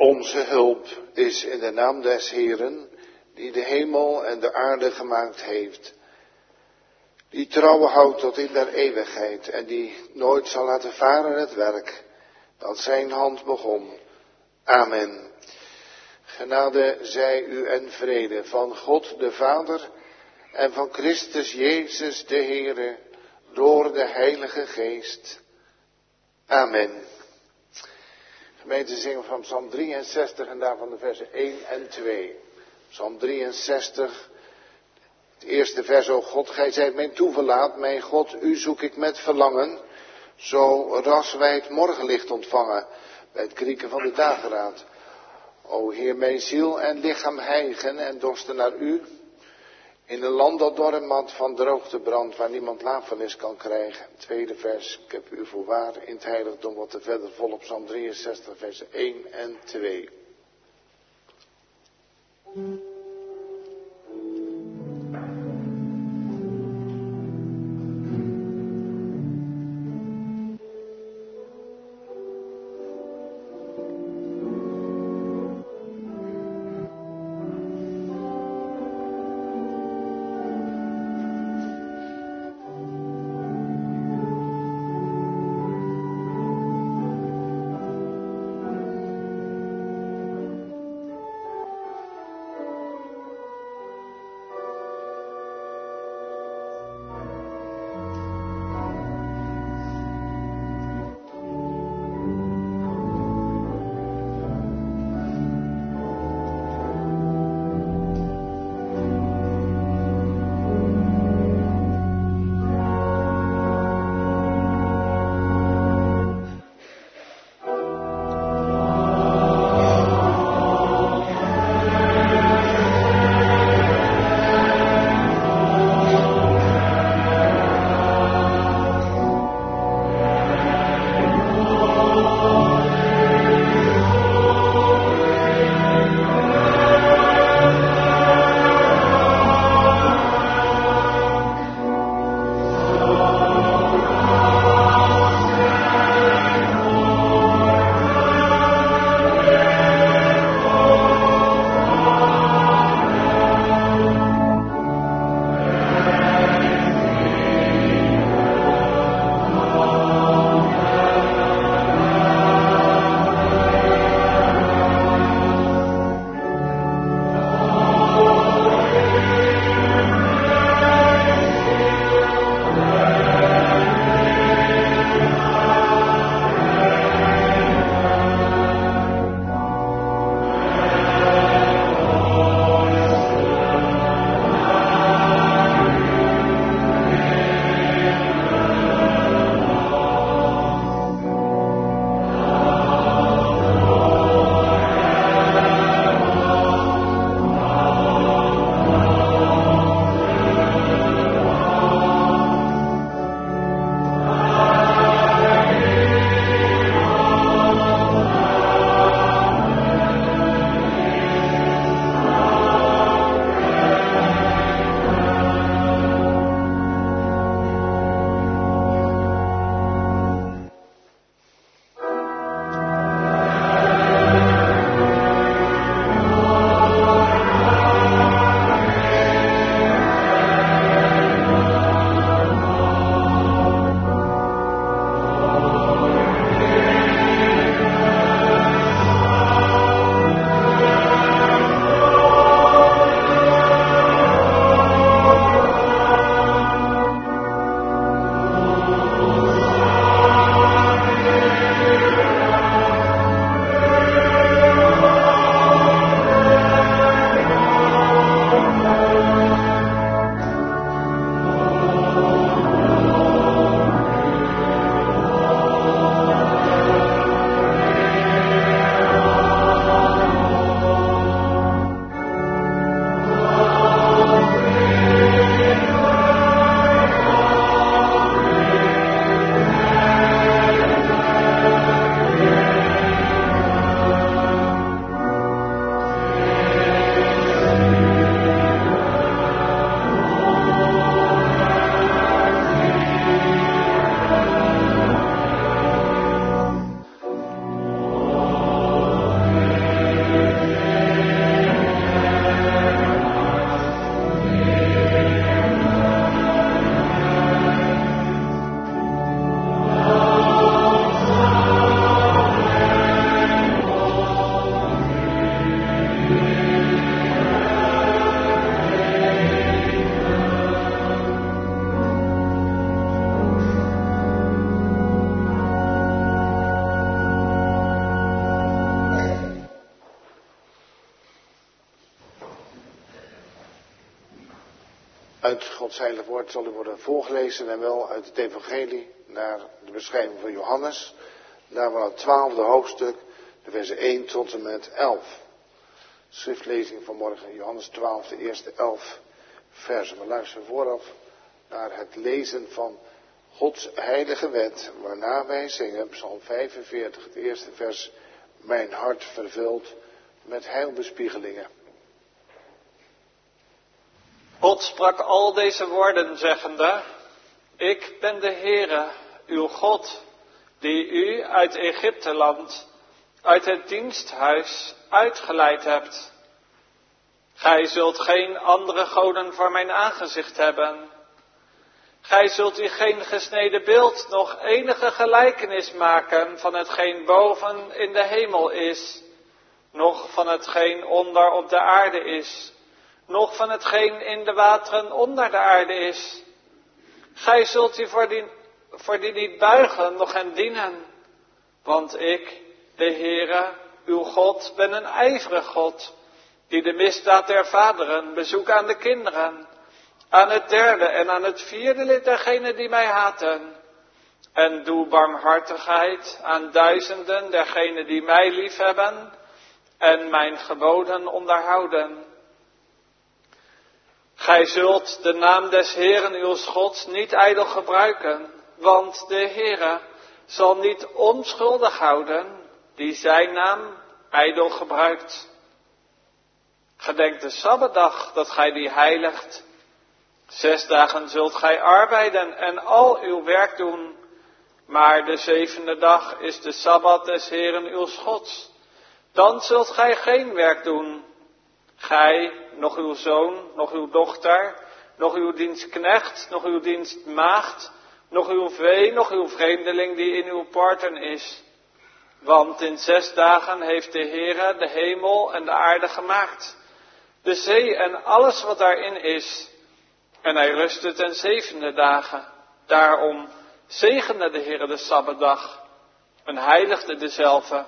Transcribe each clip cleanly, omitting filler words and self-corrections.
Onze hulp is in de naam des Heeren, die de hemel en de aarde gemaakt heeft. Die trouw houdt tot in der eeuwigheid en die nooit zal laten varen het werk dat zijn hand begon. Amen. Genade zij u en vrede van God de Vader en van Christus Jezus de Heere door de Heilige Geest. Amen. Gemeente, zingen van Psalm 63 en daarvan de versen 1 en 2. Psalm 63, het eerste vers: O God, gij zijt mijn toeverlaat, mijn God, u zoek ik met verlangen. Zo ras wij het morgenlicht ontvangen, bij het krieken van de dageraad. O Heer, mijn ziel en lichaam hijgen en dorsten naar u. In een land dat dorremat van droogte brandt, waar niemand lafenis kan krijgen. Tweede vers: ik heb u voorwaar in het heiligdom. Wat er verder volop, Psalm 63, versen 1 en 2. Uit Gods heilige woord zal u worden voorgelezen en wel uit het evangelie naar de beschrijving van Johannes. Daar van het 12e hoofdstuk, de versen 1 tot en met 11. Schriftlezing vanmorgen, Johannes 12, de eerste 11 versen. We luisteren vooraf naar het lezen van Gods heilige wet, waarna wij zingen, Psalm 45, het eerste vers, mijn hart vervuld met heilbespiegelingen. God sprak al deze woorden zeggende, ik ben de Heere, uw God, die u uit Egypteland, uit het diensthuis uitgeleid hebt. Gij zult geen andere goden voor mijn aangezicht hebben. Gij zult u geen gesneden beeld, nog enige gelijkenis maken van hetgeen boven in de hemel is, noch van hetgeen onder op de aarde is, noch van hetgeen in de wateren onder de aarde is. Gij zult u voor die niet buigen, noch hen dienen. Want ik, de Heere, uw God, ben een ijverig God, die de misdaad der vaderen bezoekt aan de kinderen, aan het derde en aan het vierde lid dergenen die mij haten. En doe barmhartigheid aan duizenden dergenen die mij liefhebben en mijn geboden onderhouden. Gij zult de naam des Heeren uw Gods niet ijdel gebruiken, want de Heere zal niet onschuldig houden die zijn naam ijdel gebruikt. Gedenk de Sabbatdag dat gij die heiligt. 6 dagen zult gij arbeiden en al uw werk doen, maar de 7e dag is de Sabbat des Heeren uw Gods. Dan zult gij geen werk doen. Gij, nog uw zoon, nog uw dochter, nog uw dienstknecht, nog uw dienstmaagd, nog uw vee, nog uw vreemdeling die in uw poorten is. Want in 6 dagen heeft de Heere de hemel en de aarde gemaakt, de zee en alles wat daarin is. En hij rustte ten 7e dagen. Daarom zegende de Heere de Sabbatdag en heiligde dezelve.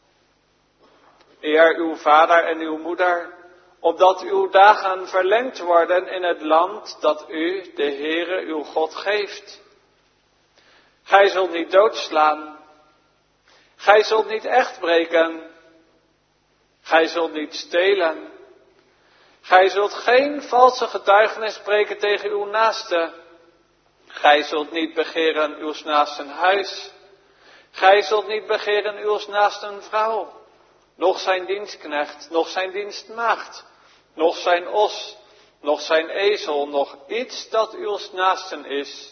Eer uw vader en uw moeder, opdat uw dagen verlengd worden in het land dat u, de Heere, uw God, geeft. Gij zult niet doodslaan. Gij zult niet echtbreken. Gij zult niet stelen. Gij zult geen valse getuigenis spreken tegen uw naaste. Gij zult niet begeren uw naasten huis. Gij zult niet begeren uw naasten vrouw, noch zijn dienstknecht, noch zijn dienstmaagd, noch zijn os, noch zijn ezel, noch iets dat uw naasten is.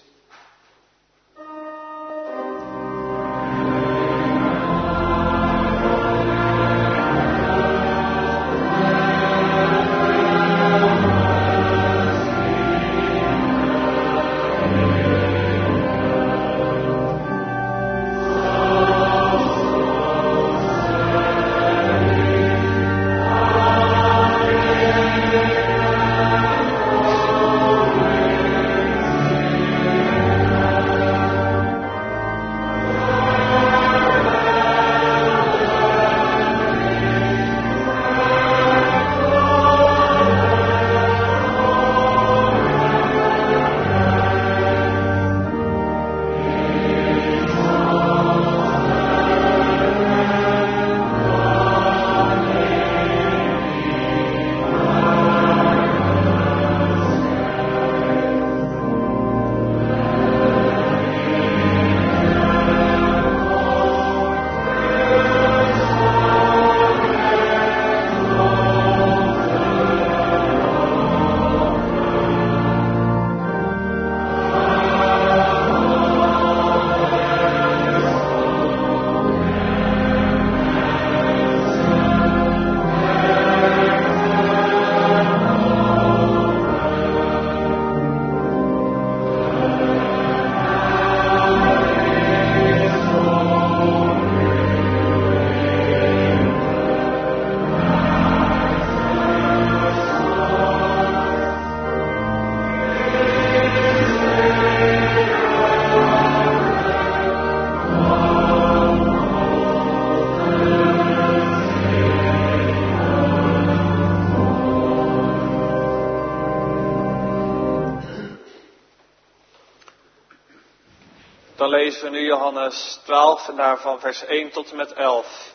lezen we nu Johannes 12 en daarvan vers 1 tot en met 11.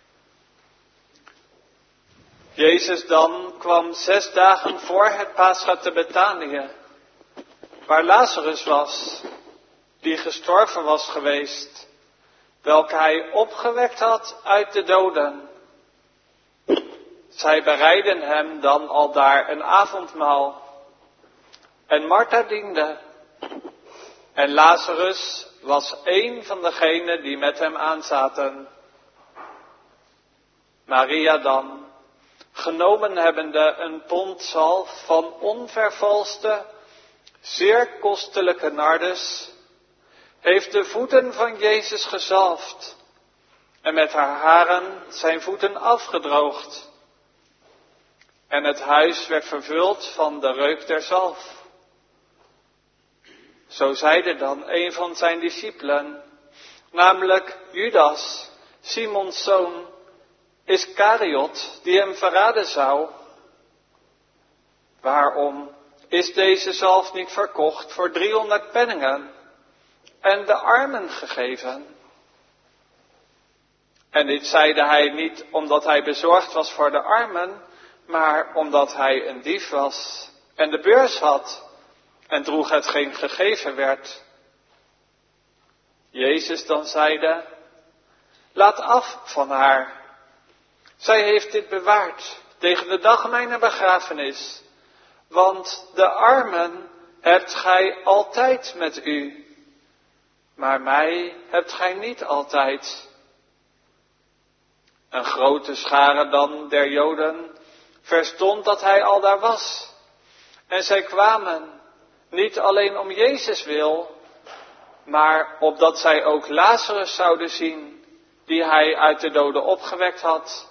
Jezus dan kwam 6 dagen voor het Pascha te Betanië, waar Lazarus was, die gestorven was geweest, welke hij opgewekt had uit de doden. Zij bereidden hem dan aldaar een avondmaal. En Martha diende. En Lazarus was een van degenen die met hem aanzaten. Maria dan, genomen hebbende een pond zalf van onvervalste, zeer kostelijke nardus, heeft de voeten van Jezus gezalfd en met haar haren zijn voeten afgedroogd. En het huis werd vervuld van de reuk der zalf. Zo zeide dan een van zijn discipelen, namelijk Judas, Simons zoon, Iskariot, die hem verraden zou. Waarom is deze zalf niet verkocht voor 300 penningen en de armen gegeven? En dit zeide hij niet omdat hij bezorgd was voor de armen, maar omdat hij een dief was en de beurs had en droeg hetgeen gegeven werd. Jezus dan zeide, laat af van haar. Zij heeft dit bewaard tegen de dag mijner begrafenis, want de armen hebt gij altijd met u, maar mij hebt gij niet altijd. Een grote schare dan der Joden verstond dat hij aldaar was. En zij kwamen, niet alleen om Jezus wil, maar opdat zij ook Lazarus zouden zien, die hij uit de doden opgewekt had.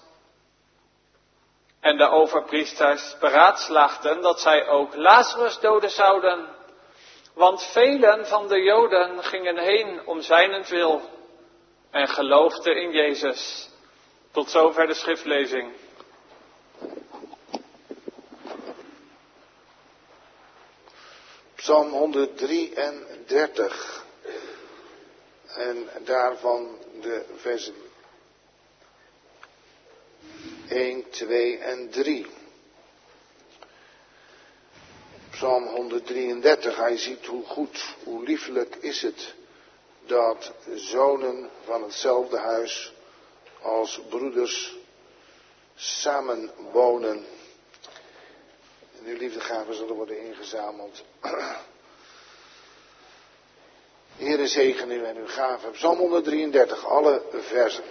En de overpriesters beraadslaagden dat zij ook Lazarus doden zouden, want velen van de Joden gingen heen om zijnentwil en geloofden in Jezus. Tot zover de schriftlezing. Psalm 133 en daarvan de versen 1, 2 en 3. Psalm 133, hij ziet hoe goed, hoe liefelijk is het dat zonen van hetzelfde huis als broeders samen wonen. En die liefdegaven zullen worden ingezameld. Heere zegen u en uw gaven. Psalm 133, alle versen.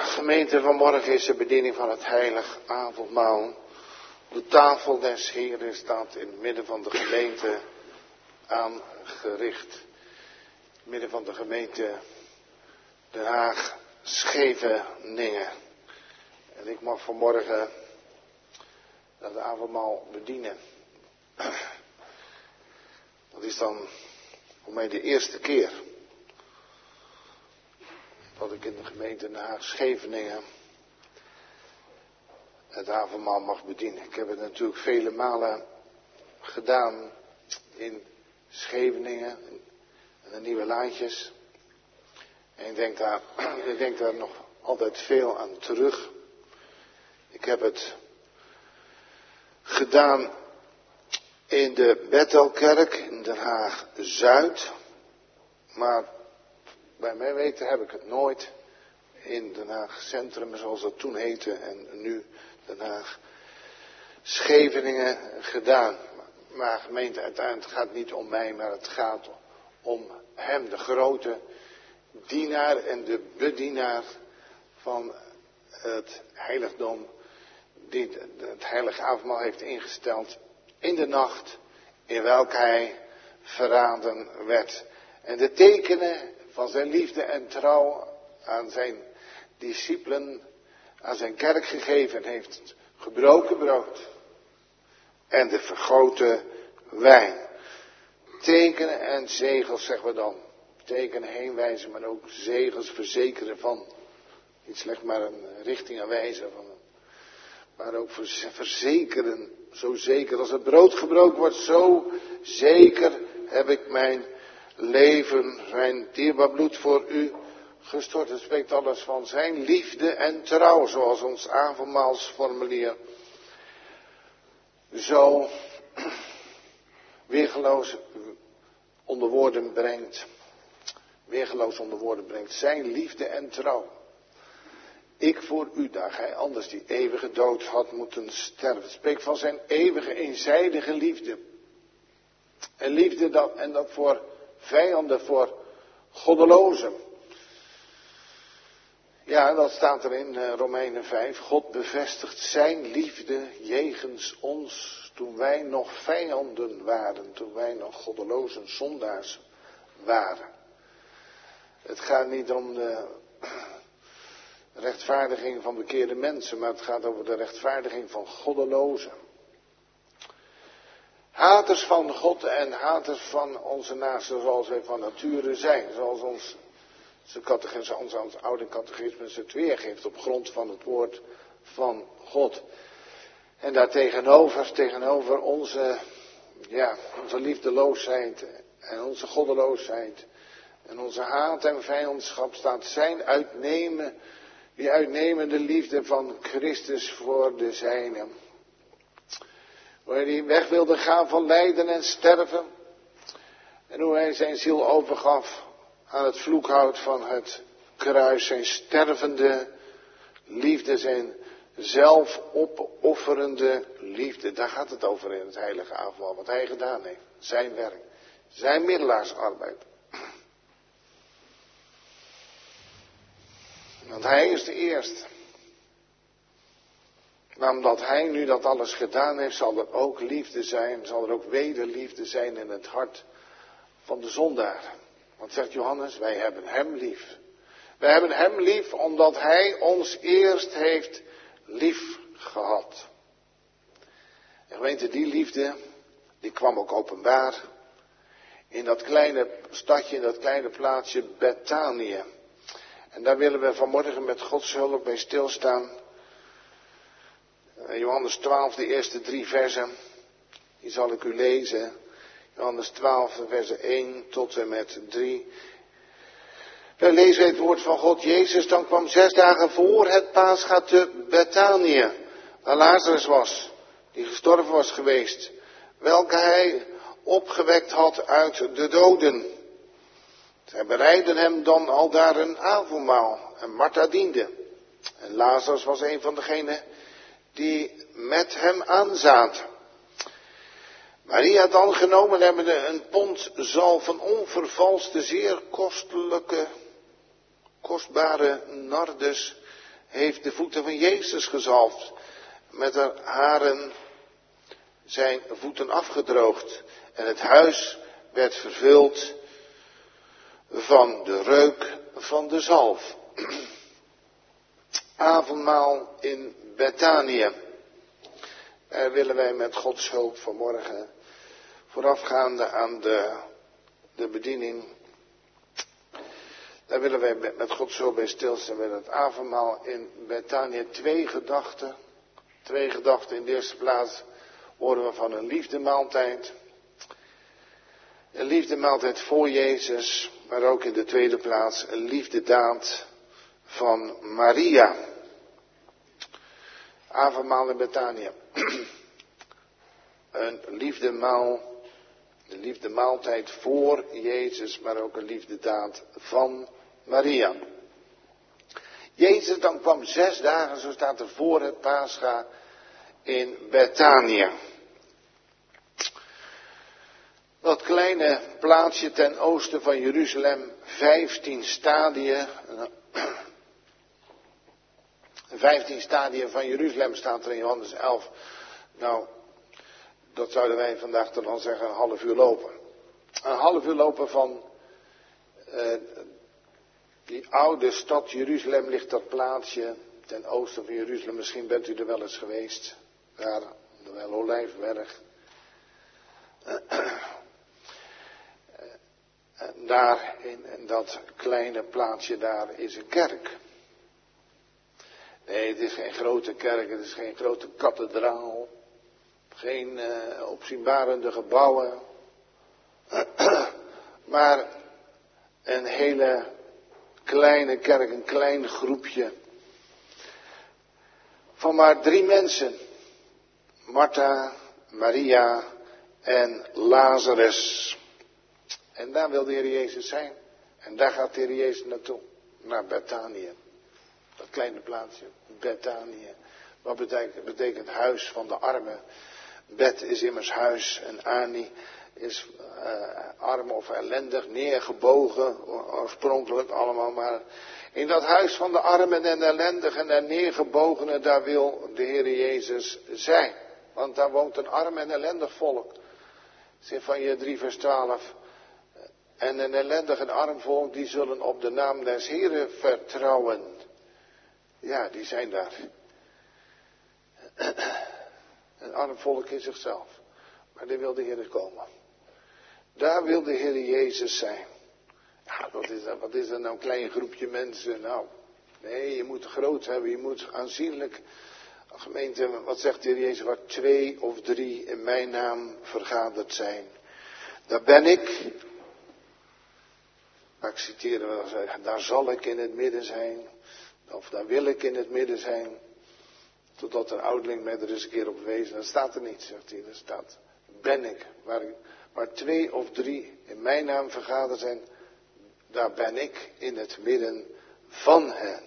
Gemeente, vanmorgen is de bediening van het heilig avondmaal. De tafel des Heren staat in het midden van de gemeente aangericht. In het midden van de gemeente Den Haag, Scheveningen. En ik mag vanmorgen dat avondmaal bedienen. Dat is dan voor mij de eerste keer dat ik in de gemeente Den Haag, Scheveningen het avondmaal mag bedienen. Ik heb het natuurlijk vele malen gedaan in Scheveningen en de Nieuwe Laantjes. En ik denk daar nog altijd veel aan terug. Ik heb het gedaan in de Bethelkerk in Den Haag Zuid. Maar bij mijn weten heb ik het nooit in Den Haag Centrum, zoals dat toen heette, en nu Den Haag Scheveningen gedaan. Maar gemeente, uiteindelijk gaat het niet om mij, maar het gaat om hem, de grote dienaar en de bedienaar van het heiligdom, die het heilige avondmaal heeft ingesteld in de nacht in welke hij verraden werd. En de tekenen van zijn liefde en trouw aan zijn discipelen, aan zijn kerk gegeven heeft: gebroken brood en de vergoten wijn. Tekenen en zegels, zeggen we dan. Tekenen heenwijzen, maar ook zegels verzekeren van. Niet slechts maar een richting aanwijzen van. Maar ook verzekeren. Zo zeker als het brood gebroken wordt, zo zeker heb ik mijn leven, mijn dierbaar bloed voor u gestort. Het spreekt alles van zijn liefde en trouw, zoals ons avondmaalsformulier zo weergeloos onder woorden brengt. Weergeloos onder woorden brengt. Zijn liefde en trouw. Ik voor u, daar gij anders die eeuwige dood had moeten sterven. Het spreekt van zijn eeuwige eenzijdige liefde. En liefde dat voor vijanden, voor goddelozen. Ja, dat staat er in Romeinen 5. God bevestigt zijn liefde jegens ons toen wij nog vijanden waren. Toen wij nog goddelozen zondaars waren. Het gaat niet om de rechtvaardiging van bekeerde mensen, maar het gaat over de rechtvaardiging van goddelozen. Haters van God en haters van onze naasten zoals wij van nature zijn. Zoals ons oude catechismus het weergeeft op grond van het woord van God. En daar tegenover onze liefdeloosheid en onze goddeloosheid en onze haat en vijandschap staat zijn die uitnemende liefde van Christus voor de zijnen. Hoe hij die weg wilde gaan van lijden en sterven. En hoe hij zijn ziel overgaf aan het vloekhout van het kruis. Zijn stervende liefde, zijn zelfopofferende liefde. Daar gaat het over in het heilige avondmaal. Wat hij gedaan heeft. Zijn werk. Zijn middelaarsarbeid. Want hij is de eerste. Maar omdat hij nu dat alles gedaan heeft, zal er ook liefde zijn, zal er ook wederliefde zijn in het hart van de zondaar. Want zegt Johannes, wij hebben hem lief. Wij hebben hem lief omdat hij ons eerst heeft lief gehad. En gemeente, die liefde, die kwam ook openbaar in dat kleine stadje, in dat kleine plaatsje Betanië. En daar willen we vanmorgen met Gods hulp bij stilstaan. Johannes 12, de eerste 3 versen, die zal ik u lezen. Johannes 12, versen 1 tot en met 3. Wij lezen het woord van God. Jezus dan kwam 6 dagen voor het Pascha te Betanië, waar Lazarus was, die gestorven was geweest, welke hij opgewekt had uit de doden. Zij bereidden hem dan al daar een avondmaal en Martha diende. En Lazarus was een van degenen die met hem aanzaten. Maria dan genomen hebbende een pond zalf van onvervalste, zeer kostbare nardus, heeft de voeten van Jezus gezalfd. Met haar haren zijn voeten afgedroogd. En het huis werd vervuld van de reuk van de zalf. Avondmaal in Betanië. Daar willen wij met Gods hulp vanmorgen, voorafgaande aan de bediening, daar willen wij met Gods hulp bij stilstaan met het avondmaal in Betanië. Twee gedachten in de eerste plaats horen we van een liefdemaaltijd. Een liefdemaaltijd voor Jezus, maar ook in de tweede plaats een liefdedaad van Maria. Avondmaal in Betanië. Een liefdemaaltijd voor Jezus, maar ook een liefdedaad van Maria. Jezus dan kwam 6 dagen, zo staat er, voor het Pascha in Betanië. Dat kleine plaatsje ten oosten van Jeruzalem, 15 stadien. 15 stadien van Jeruzalem staat er in Johannes 11. Nou, dat zouden wij vandaag dan zeggen een half uur lopen. Een half uur lopen van die oude stad Jeruzalem ligt dat plaatsje ten oosten van Jeruzalem. Misschien bent u er wel eens geweest. Daar, de Olijfberg. En daar in dat kleine plaatsje daar is een kerk. Nee, het is geen grote kerk, het is geen grote kathedraal. Geen opzienbarende gebouwen. Maar een hele kleine kerk, een klein groepje. Van maar 3 mensen. Martha, Maria en Lazarus. En daar wil de Heer Jezus zijn. En daar gaat de Heer Jezus naartoe. Naar Betanië. Dat kleine plaatsje. Betanië. Wat betekent huis van de armen. Bet is immers huis. En Ani is arm of ellendig. Neergebogen. Oorspronkelijk allemaal. Maar in dat huis van de armen en ellendigen en neergebogenen. Daar wil de Heer Jezus zijn. Want daar woont een arm en ellendig volk. Zephaniah 3 vers 12. En een ellendig en arm volk, die zullen op de naam des Heren vertrouwen. Ja, die zijn daar. Een arm volk in zichzelf. Maar daar wil de Heer komen. Daar wil de Heer Jezus zijn. Ja, wat is dat nou, een klein groepje mensen? Nou, nee, je moet groot hebben, je moet aanzienlijk. Gemeente, wat zegt de Heer Jezus, waar 2 of 3 in mijn naam vergaderd zijn. Daar ben ik. Maar ik citeer wel zeggen, daar zal ik in het midden zijn. Of daar wil ik in het midden zijn. Totdat een ouderling mij er eens een keer op wees. Dat staat er niet, zegt hij. Er staat, ben ik. Waar 2 of 3 in mijn naam vergaderd zijn. Daar ben ik in het midden van hen.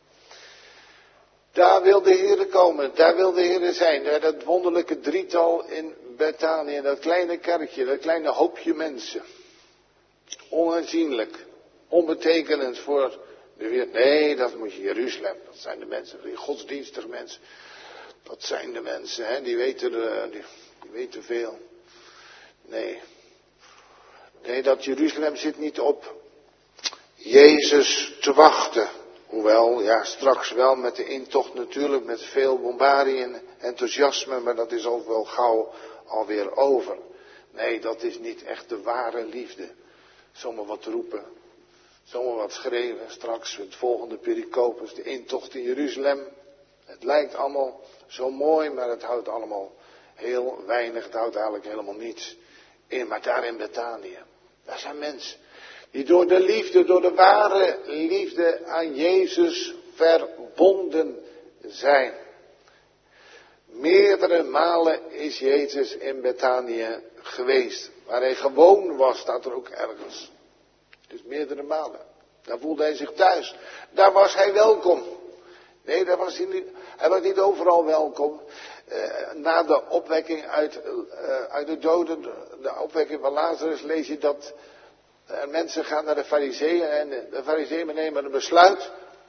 Daar wil de Heer komen. Daar wil de Heer zijn. Dat wonderlijke drietal in Betanië. Dat kleine kerkje. Dat kleine hoopje mensen. Onaanzienlijk, onbetekenend voor de wereld. Nee, dat moet je Jeruzalem. Dat zijn de mensen, die godsdienstige mensen. Dat zijn de mensen, hè, die weten veel. Nee, dat Jeruzalem zit niet op Jezus te wachten. Hoewel, ja, straks wel met de intocht natuurlijk, met veel bombardie en enthousiasme, maar dat is ook wel gauw alweer over. Nee, dat is niet echt de ware liefde. Zomaar wat roepen, zomaar wat schreeuwen, straks het volgende perikopus, de intocht in Jeruzalem. Het lijkt allemaal zo mooi, maar het houdt allemaal heel weinig, het houdt eigenlijk helemaal niets in. Maar daar in Betanië, daar zijn mensen die door de liefde, door de ware liefde aan Jezus verbonden zijn. Meerdere malen is Jezus in Betanië geweest. Waar hij gewoon was, staat er ook ergens. Dus meerdere malen. Daar voelde hij zich thuis. Daar was hij welkom. Nee, daar was hij niet. Hij was niet overal welkom. Na de opwekking uit de doden, de opwekking van Lazarus, lees je dat mensen gaan naar de Farizeeën. En de Farizeeën nemen een besluit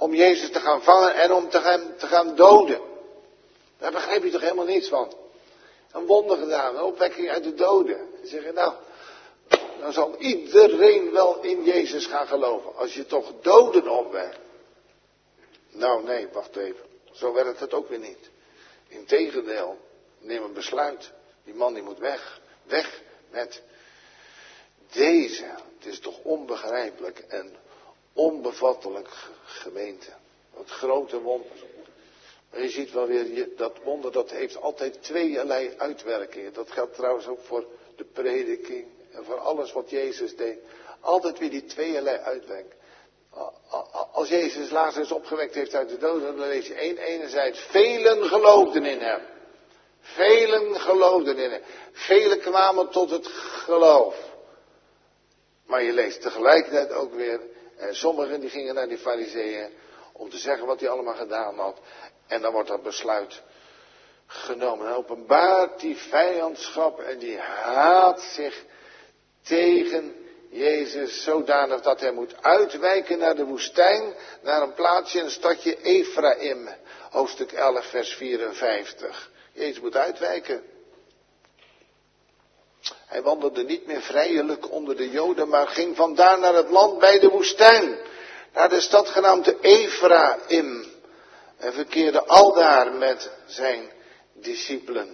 om Jezus te gaan vangen en om hem te gaan doden. Daar begrijp je toch helemaal niets van. Een wonder gedaan, een opwekking uit de doden. En zeggen, nou, dan zal iedereen wel in Jezus gaan geloven. Als je toch doden opwekt. Nou nee, wacht even. Zo werkt het ook weer niet. Integendeel, neem een besluit. Die man die moet weg. Weg met deze. Het is toch onbegrijpelijk en onbevattelijk gemeente. Wat grote wonder. Maar je ziet wel weer, dat wonder dat heeft altijd tweeërlei uitwerkingen. Dat geldt trouwens ook voor de prediking en voor alles wat Jezus deed. Altijd weer die tweeërlei uitwerking. Als Jezus Lazarus opgewekt heeft uit de dood, dan lees je enerzijds, velen geloofden in hem. Velen geloofden in hem. Velen kwamen tot het geloof. Maar je leest tegelijkertijd ook weer, en sommigen die gingen naar die farizeeën om te zeggen wat hij allemaal gedaan had. En dan wordt dat besluit genomen. En openbaart die vijandschap en die haat zich tegen Jezus zodanig dat hij moet uitwijken naar de woestijn, naar een plaatsje, een stadje Ephraim, hoofdstuk 11 vers 54. Jezus moet uitwijken. Hij wandelde niet meer vrijelijk onder de Joden, maar ging vandaar naar het land bij de woestijn, naar de stad genaamd Ephraim, en verkeerde aldaar met zijn discipelen.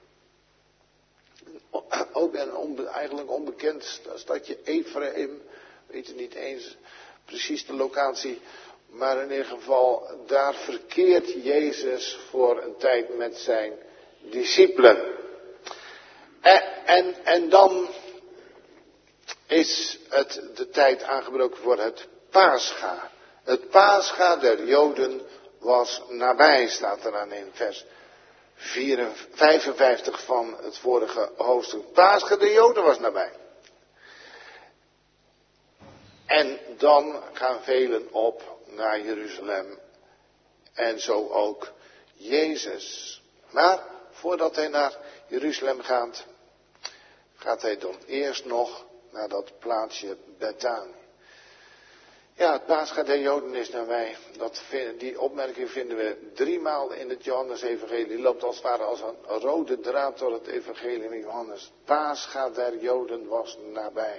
Ook een eigenlijk onbekend stadje Ephraim, weet je niet eens precies de locatie, maar in ieder geval daar verkeert Jezus voor een tijd met zijn discipelen. En dan is het de tijd aangebroken voor het Pascha. Het Pascha der Joden was nabij, staat er dan in vers 55 van het vorige hoofdstuk. Pascha der Joden was nabij. En dan gaan velen op naar Jeruzalem. En zo ook Jezus. Maar voordat hij naar Jeruzalem gaat, gaat hij dan eerst nog naar dat plaatsje Bethanië. Ja, het Pascha der Joden is nabij. Die opmerking vinden we 3 maal in het Johannes-evangelie. Die loopt als het ware als een rode draad door het evangelie van Johannes. Het Pascha der Joden was nabij.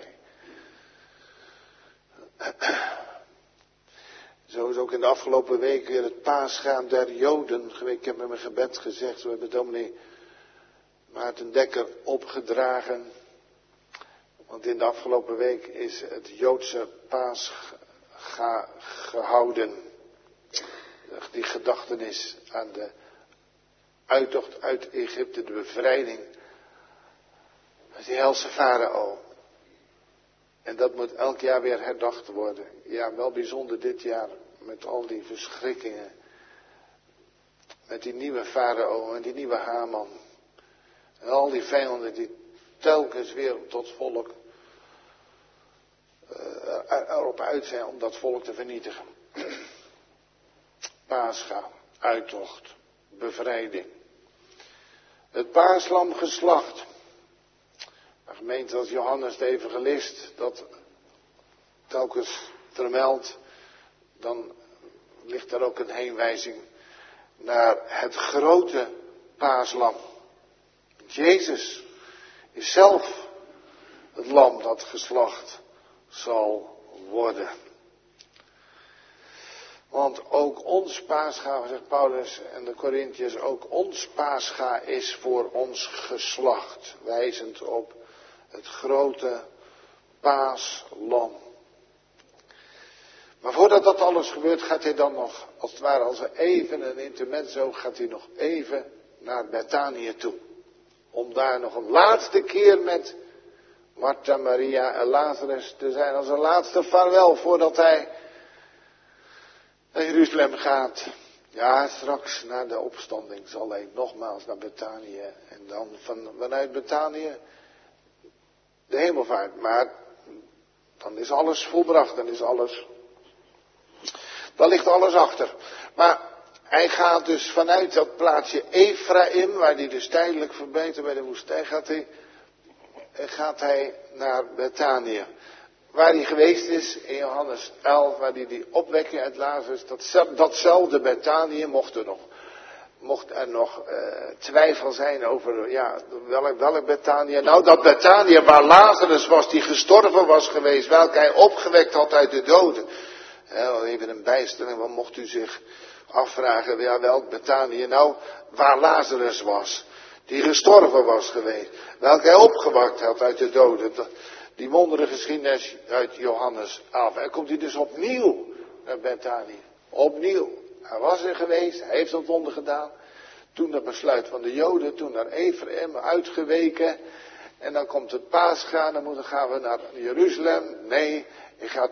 Zo is ook in de afgelopen week weer het Pascha der Joden. Ik heb in mijn gebed gezegd, we hebben dominee Maarten Dekker opgedragen. Want in de afgelopen week is het Joodse Pascha gehouden. Die gedachtenis aan de uittocht uit Egypte, de bevrijding uit die helse farao. En dat moet elk jaar weer herdacht worden. Ja, wel bijzonder dit jaar met al die verschrikkingen. Met die nieuwe farao en die nieuwe Haman. En al die vijanden die telkens weer tot volk erop uit zijn om dat volk te vernietigen. Pascha, uittocht, bevrijding. Het paaslam geslacht. Een gemeente als Johannes de evangelist dat telkens vermeldt, dan ligt er ook een heenwijzing naar het grote paaslam. Jezus is zelf het lam dat geslacht zal worden. Want ook ons Pascha, zegt Paulus en de Korintiërs, ook ons Pascha is voor ons geslacht, wijzend op het grote paaslam. Maar voordat dat alles gebeurt, gaat hij dan nog, als het ware als even een intermezzo, gaat hij nog even naar Bethanië toe. Om daar nog een laatste keer met Martha, Maria en Lazarus te zijn, als een laatste vaarwel voordat hij naar Jeruzalem gaat. Ja, straks na de opstanding zal hij nogmaals naar Bethanië en dan vanuit Bethanië de hemelvaart. Maar dan is alles volbracht, dan ligt alles achter. Maar hij gaat dus vanuit dat plaatsje Ephraim, waar hij dus tijdelijk verbetert bij de woestijn, gaat hij naar Bethanië. waar hij geweest is in Johannes 11, waar hij die opwekking uit Lazarus, datzelfde Betanië mocht er nog twijfel zijn over, ja, welk Betanië? Nou, dat Betanië waar Lazarus was, die gestorven was geweest, welke hij opgewekt had uit de doden. Even een bijstelling, wat mocht u zich afvragen, ja, welk Betanië? Nou, waar Lazarus was, die gestorven was geweest, welke hij opgewekt had uit de doden. Die wondere geschiedenis uit Johannes 11. En komt hij dus opnieuw naar Betanië. Opnieuw. Hij was er geweest, hij heeft dat wonder gedaan. Toen dat besluit van de Joden, toen naar Ephraim uitgeweken. En dan komt het Pascha, dan gaan we naar Jeruzalem. Nee, ik ga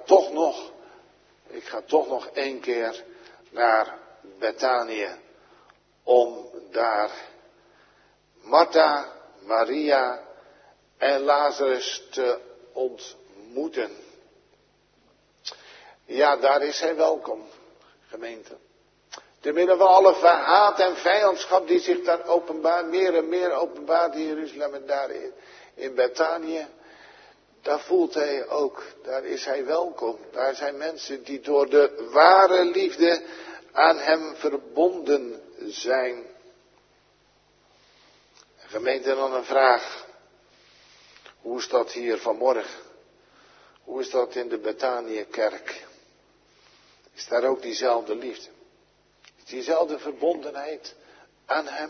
toch nog 1 keer naar Betanië. Om daar Martha, Maria en Lazarus te ontmoeten. Ja, daar is hij welkom, gemeente. Te midden van alle verhaat en vijandschap die zich daar openbaart, meer en meer openbaart in Jeruzalem en daar in Betanië. Daar voelt hij ook, daar is hij welkom. Daar zijn mensen die door de ware liefde aan hem verbonden zijn. Gemeente, dan een vraag. Hoe is dat hier vanmorgen? Hoe is dat in de Betanië-kerk? Is daar ook diezelfde liefde? Is diezelfde verbondenheid aan hem?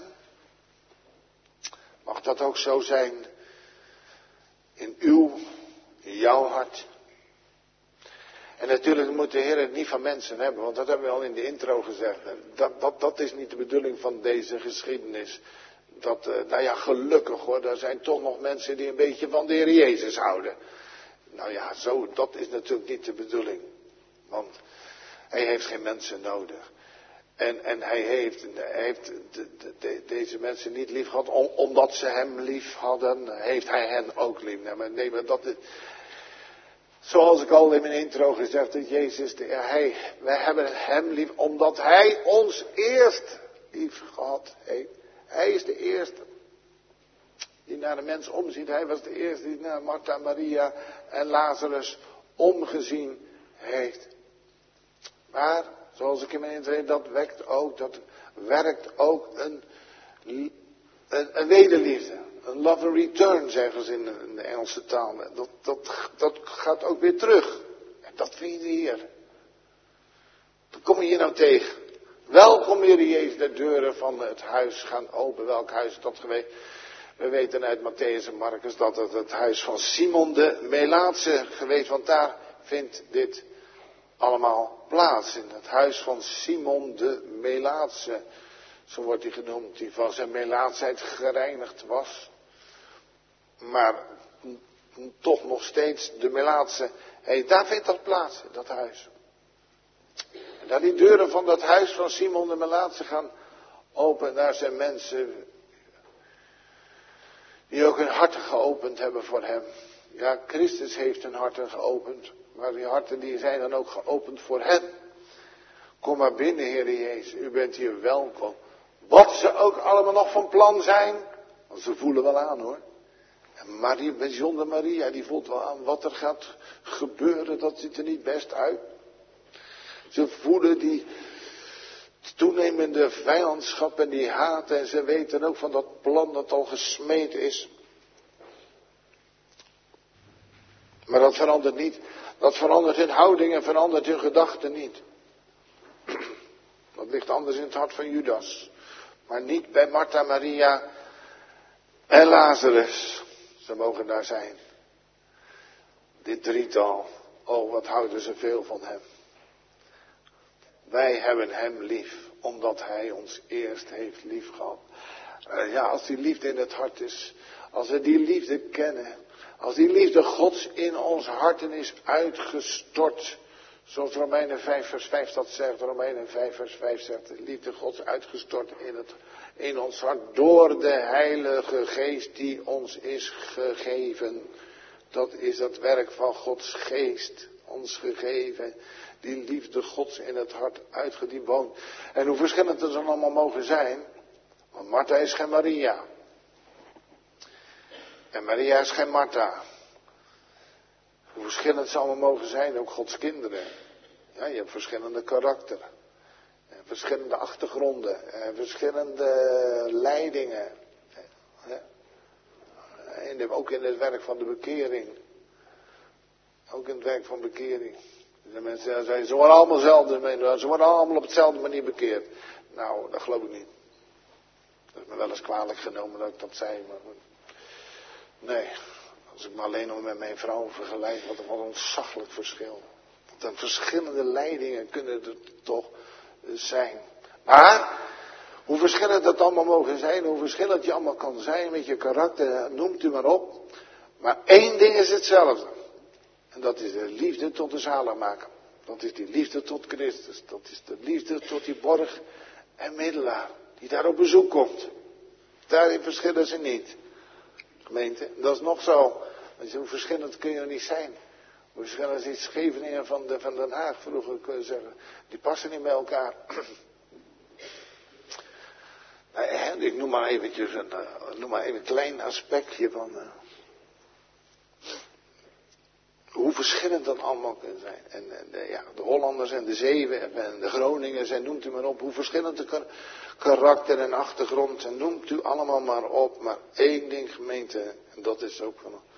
Mag dat ook zo zijn in jouw hart? En natuurlijk moet de Heer het niet van mensen hebben, want dat hebben we al in de intro gezegd. Dat is niet de bedoeling van deze geschiedenis. Nou ja, gelukkig hoor, er zijn toch nog mensen die een beetje van de Heer Jezus houden. Nou ja, dat is natuurlijk niet de bedoeling. Want hij heeft geen mensen nodig. En hij heeft deze mensen niet lief gehad, omdat ze hem lief hadden, heeft hij hen ook lief. Nee, maar dat is, zoals ik al in mijn intro gezegd heb, Jezus, wij hebben hem lief, omdat hij ons eerst lief gehad heeft. Hij is de eerste die naar de mens omziet. Hij was de eerste die naar Martha, Maria en Lazarus omgezien heeft. Maar, zoals ik in mijn intro, dat werkt ook een wederliefde. Een love and return, zeggen ze in de Engelse taal. Dat gaat ook weer terug. En dat vind je hier. Dan kom je hier nou tegen. Welkom, Heer Jezus, de deuren van het huis gaan open. Welk huis is dat geweest? We weten uit Matthäus en Marcus dat het huis van Simon de Melaatse geweest. Want daar vindt dit allemaal plaats. In het huis van Simon de Melaatse. Zo wordt hij genoemd. Die van zijn melaatsheid gereinigd was. Maar toch nog steeds de Melaatse. Daar vindt dat plaats, in dat huis. En daar die deuren van dat huis van Simon de Melaatse gaan open. Daar zijn mensen die ook hun harten geopend hebben voor hem. Ja, Christus heeft hun harten geopend. Maar die harten die zijn dan ook geopend voor hem. Kom maar binnen, Heer Jezus. U bent hier welkom. Wat ze ook allemaal nog van plan zijn. Want ze voelen wel aan hoor. En Maria, bijzonder Maria, die voelt wel aan wat er gaat gebeuren. Dat ziet er niet best uit. Ze voelen die toenemende vijandschap en die haat. En ze weten ook van dat plan dat al gesmeed is. Maar dat verandert niet. Dat verandert hun houding en verandert hun gedachten niet. Dat ligt anders in het hart van Judas. Maar niet bij Martha, Maria en Lazarus. Ze mogen daar zijn. Dit drietal. Oh, wat houden ze veel van hem. Wij hebben hem lief, omdat hij ons eerst heeft lief gehad. Ja, als die liefde in het hart is, als we die liefde kennen, als die liefde Gods in ons harten is uitgestort, zoals Romeinen 5 vers 5 dat zegt, Romeinen 5 vers 5 zegt, de liefde Gods uitgestort in ons hart door de Heilige Geest die ons is gegeven. Dat is het werk van Gods Geest, ons gegeven. Die liefde Gods in het hart uitgediend woont. En hoe verschillend het dan allemaal mogen zijn. Want Martha is geen Maria. En Maria is geen Martha. Hoe verschillend ze allemaal mogen zijn, ook Gods kinderen. Ja, je hebt verschillende karakteren. Verschillende achtergronden. Verschillende leidingen. En ook in het werk van de bekering. Ook in het werk van bekering. De mensen zeggen, ze worden allemaal hetzelfde. Ze worden allemaal op hetzelfde manier bekeerd. Nou, dat geloof ik niet. Dat is me wel eens kwalijk genomen dat ik dat zei. Maar nee, als ik me alleen nog met mijn vrouw vergelijk, wat een ontzaglijk verschil. Want verschillende leidingen kunnen er toch zijn. Maar, hoe verschillend dat allemaal mogen zijn, hoe verschillend je allemaal kan zijn met je karakter, noemt u maar op. Maar één ding is hetzelfde. En dat is de liefde tot de zaligmaker. Dat is die liefde tot Christus. Dat is de liefde tot die borg en middelaar. Die daar op bezoek komt. Daarin verschillen ze niet. Gemeente, dat is nog zo. Want hoe verschillend kun je niet zijn. Hoe verschillend is Scheveningen van Den Haag vroeger kunnen zeggen. Die passen niet bij elkaar. Ik noem maar eventjes een klein aspectje van hoe verschillend dat allemaal kan zijn. En de Hollanders en de Zeeuwen en de Groningers en noemt u maar op. Hoe verschillend de karakter en achtergrond en noemt u allemaal maar op. Maar één ding, gemeente, en dat is ook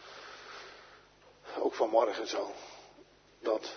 vanmorgen zo. Dat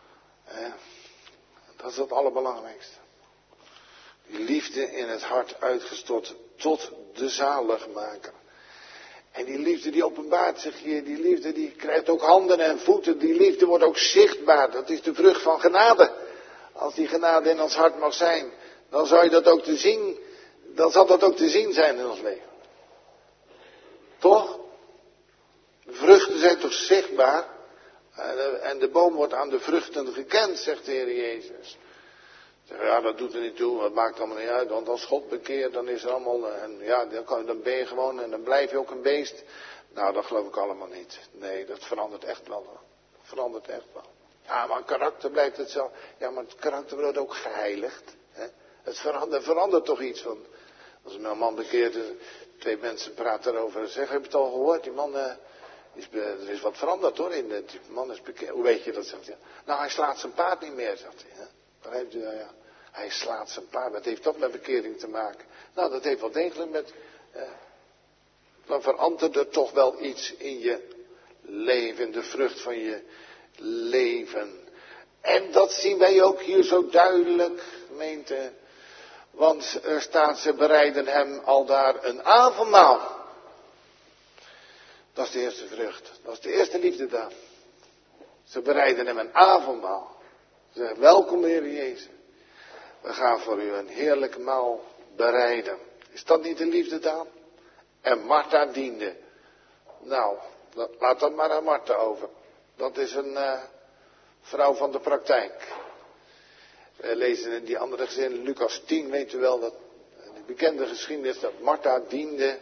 is het allerbelangrijkste. Die liefde in het hart uitgestort tot de zaligmaker. En die liefde die openbaart zich hier, die liefde die krijgt ook handen en voeten, die liefde wordt ook zichtbaar. Dat is de vrucht van genade. Als die genade in ons hart mag zijn, dan zal dat ook te zien zijn in ons leven. Toch? De vruchten zijn toch zichtbaar? En de boom wordt aan de vruchten gekend, zegt de Heer Jezus. Ja, dat doet er niet toe, dat maakt allemaal niet uit, want als God bekeert, dan is er allemaal, en ja, dan ben je gewoon en dan blijf je ook een beest. Nou, dat geloof ik allemaal niet. Nee, dat verandert echt wel. Dat verandert echt wel. Ja, maar karakter blijft hetzelfde. Ja, maar het karakter wordt ook geheiligd. Hè? Het verandert toch iets, want als een man bekeert, twee mensen praten erover en zeggen, heb je het al gehoord, die man, er is wat veranderd hoor, die man is bekeerd. Hoe weet je dat, zegt hij. Nou, hij slaat zijn paard niet meer, zegt hij. Hè? Begrijpt u dat, ja? Hij slaat zijn paard. Wat heeft dat met bekering te maken? Nou, dat heeft wel degelijk met... dan verandert er toch wel iets in je leven. In de vrucht van je leven. En dat zien wij ook hier zo duidelijk, gemeente. Want er staat, ze bereiden hem al daar een avondmaal. Dat is de eerste vrucht. Dat is de eerste liefde daar. Ze bereiden hem een avondmaal. Ze zeggen, welkom Heer Jezus. We gaan voor u een heerlijk maal bereiden. Is dat niet de liefde dan? En Martha diende. Nou, laat dat maar aan Martha over. Dat is een vrouw van de praktijk. We lezen in die andere gezin, Lucas 10, weet u wel, dat de bekende geschiedenis dat Martha diende.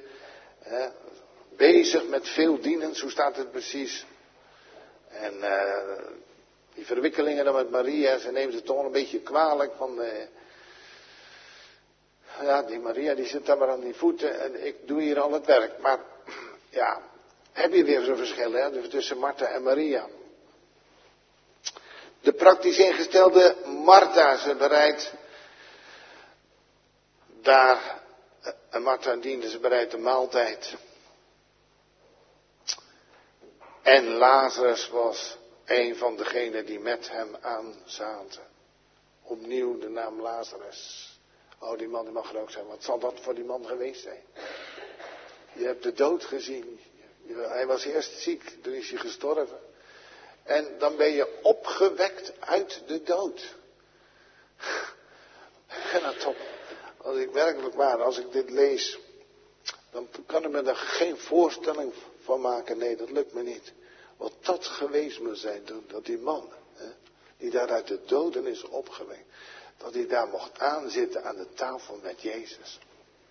Bezig met veel dienens, hoe staat het precies? En die verwikkelingen dan met Maria, ze neemt het toch een beetje kwalijk van... die Maria die zit daar maar aan die voeten en ik doe hier al het werk. Maar ja, heb je weer zo'n verschil hè, tussen Martha en Maria. De praktisch ingestelde Martha, ze bereidt daar, en Martha diende, ze bereidt de maaltijd. En Lazarus was een van degenen die met hem aanzaten. Opnieuw de naam Lazarus. Oh, die man die mag er ook zijn. Wat zal dat voor die man geweest zijn? Je hebt de dood gezien. Hij was eerst ziek, toen is hij gestorven. En dan ben je opgewekt uit de dood. En dat top. Als ik werkelijk waar, als ik dit lees, dan kan ik me daar geen voorstelling van maken. Nee, dat lukt me niet. Wat dat geweest moet zijn, dat die man, die daar uit de doden is opgewekt, dat hij daar mocht aanzitten aan de tafel met Jezus.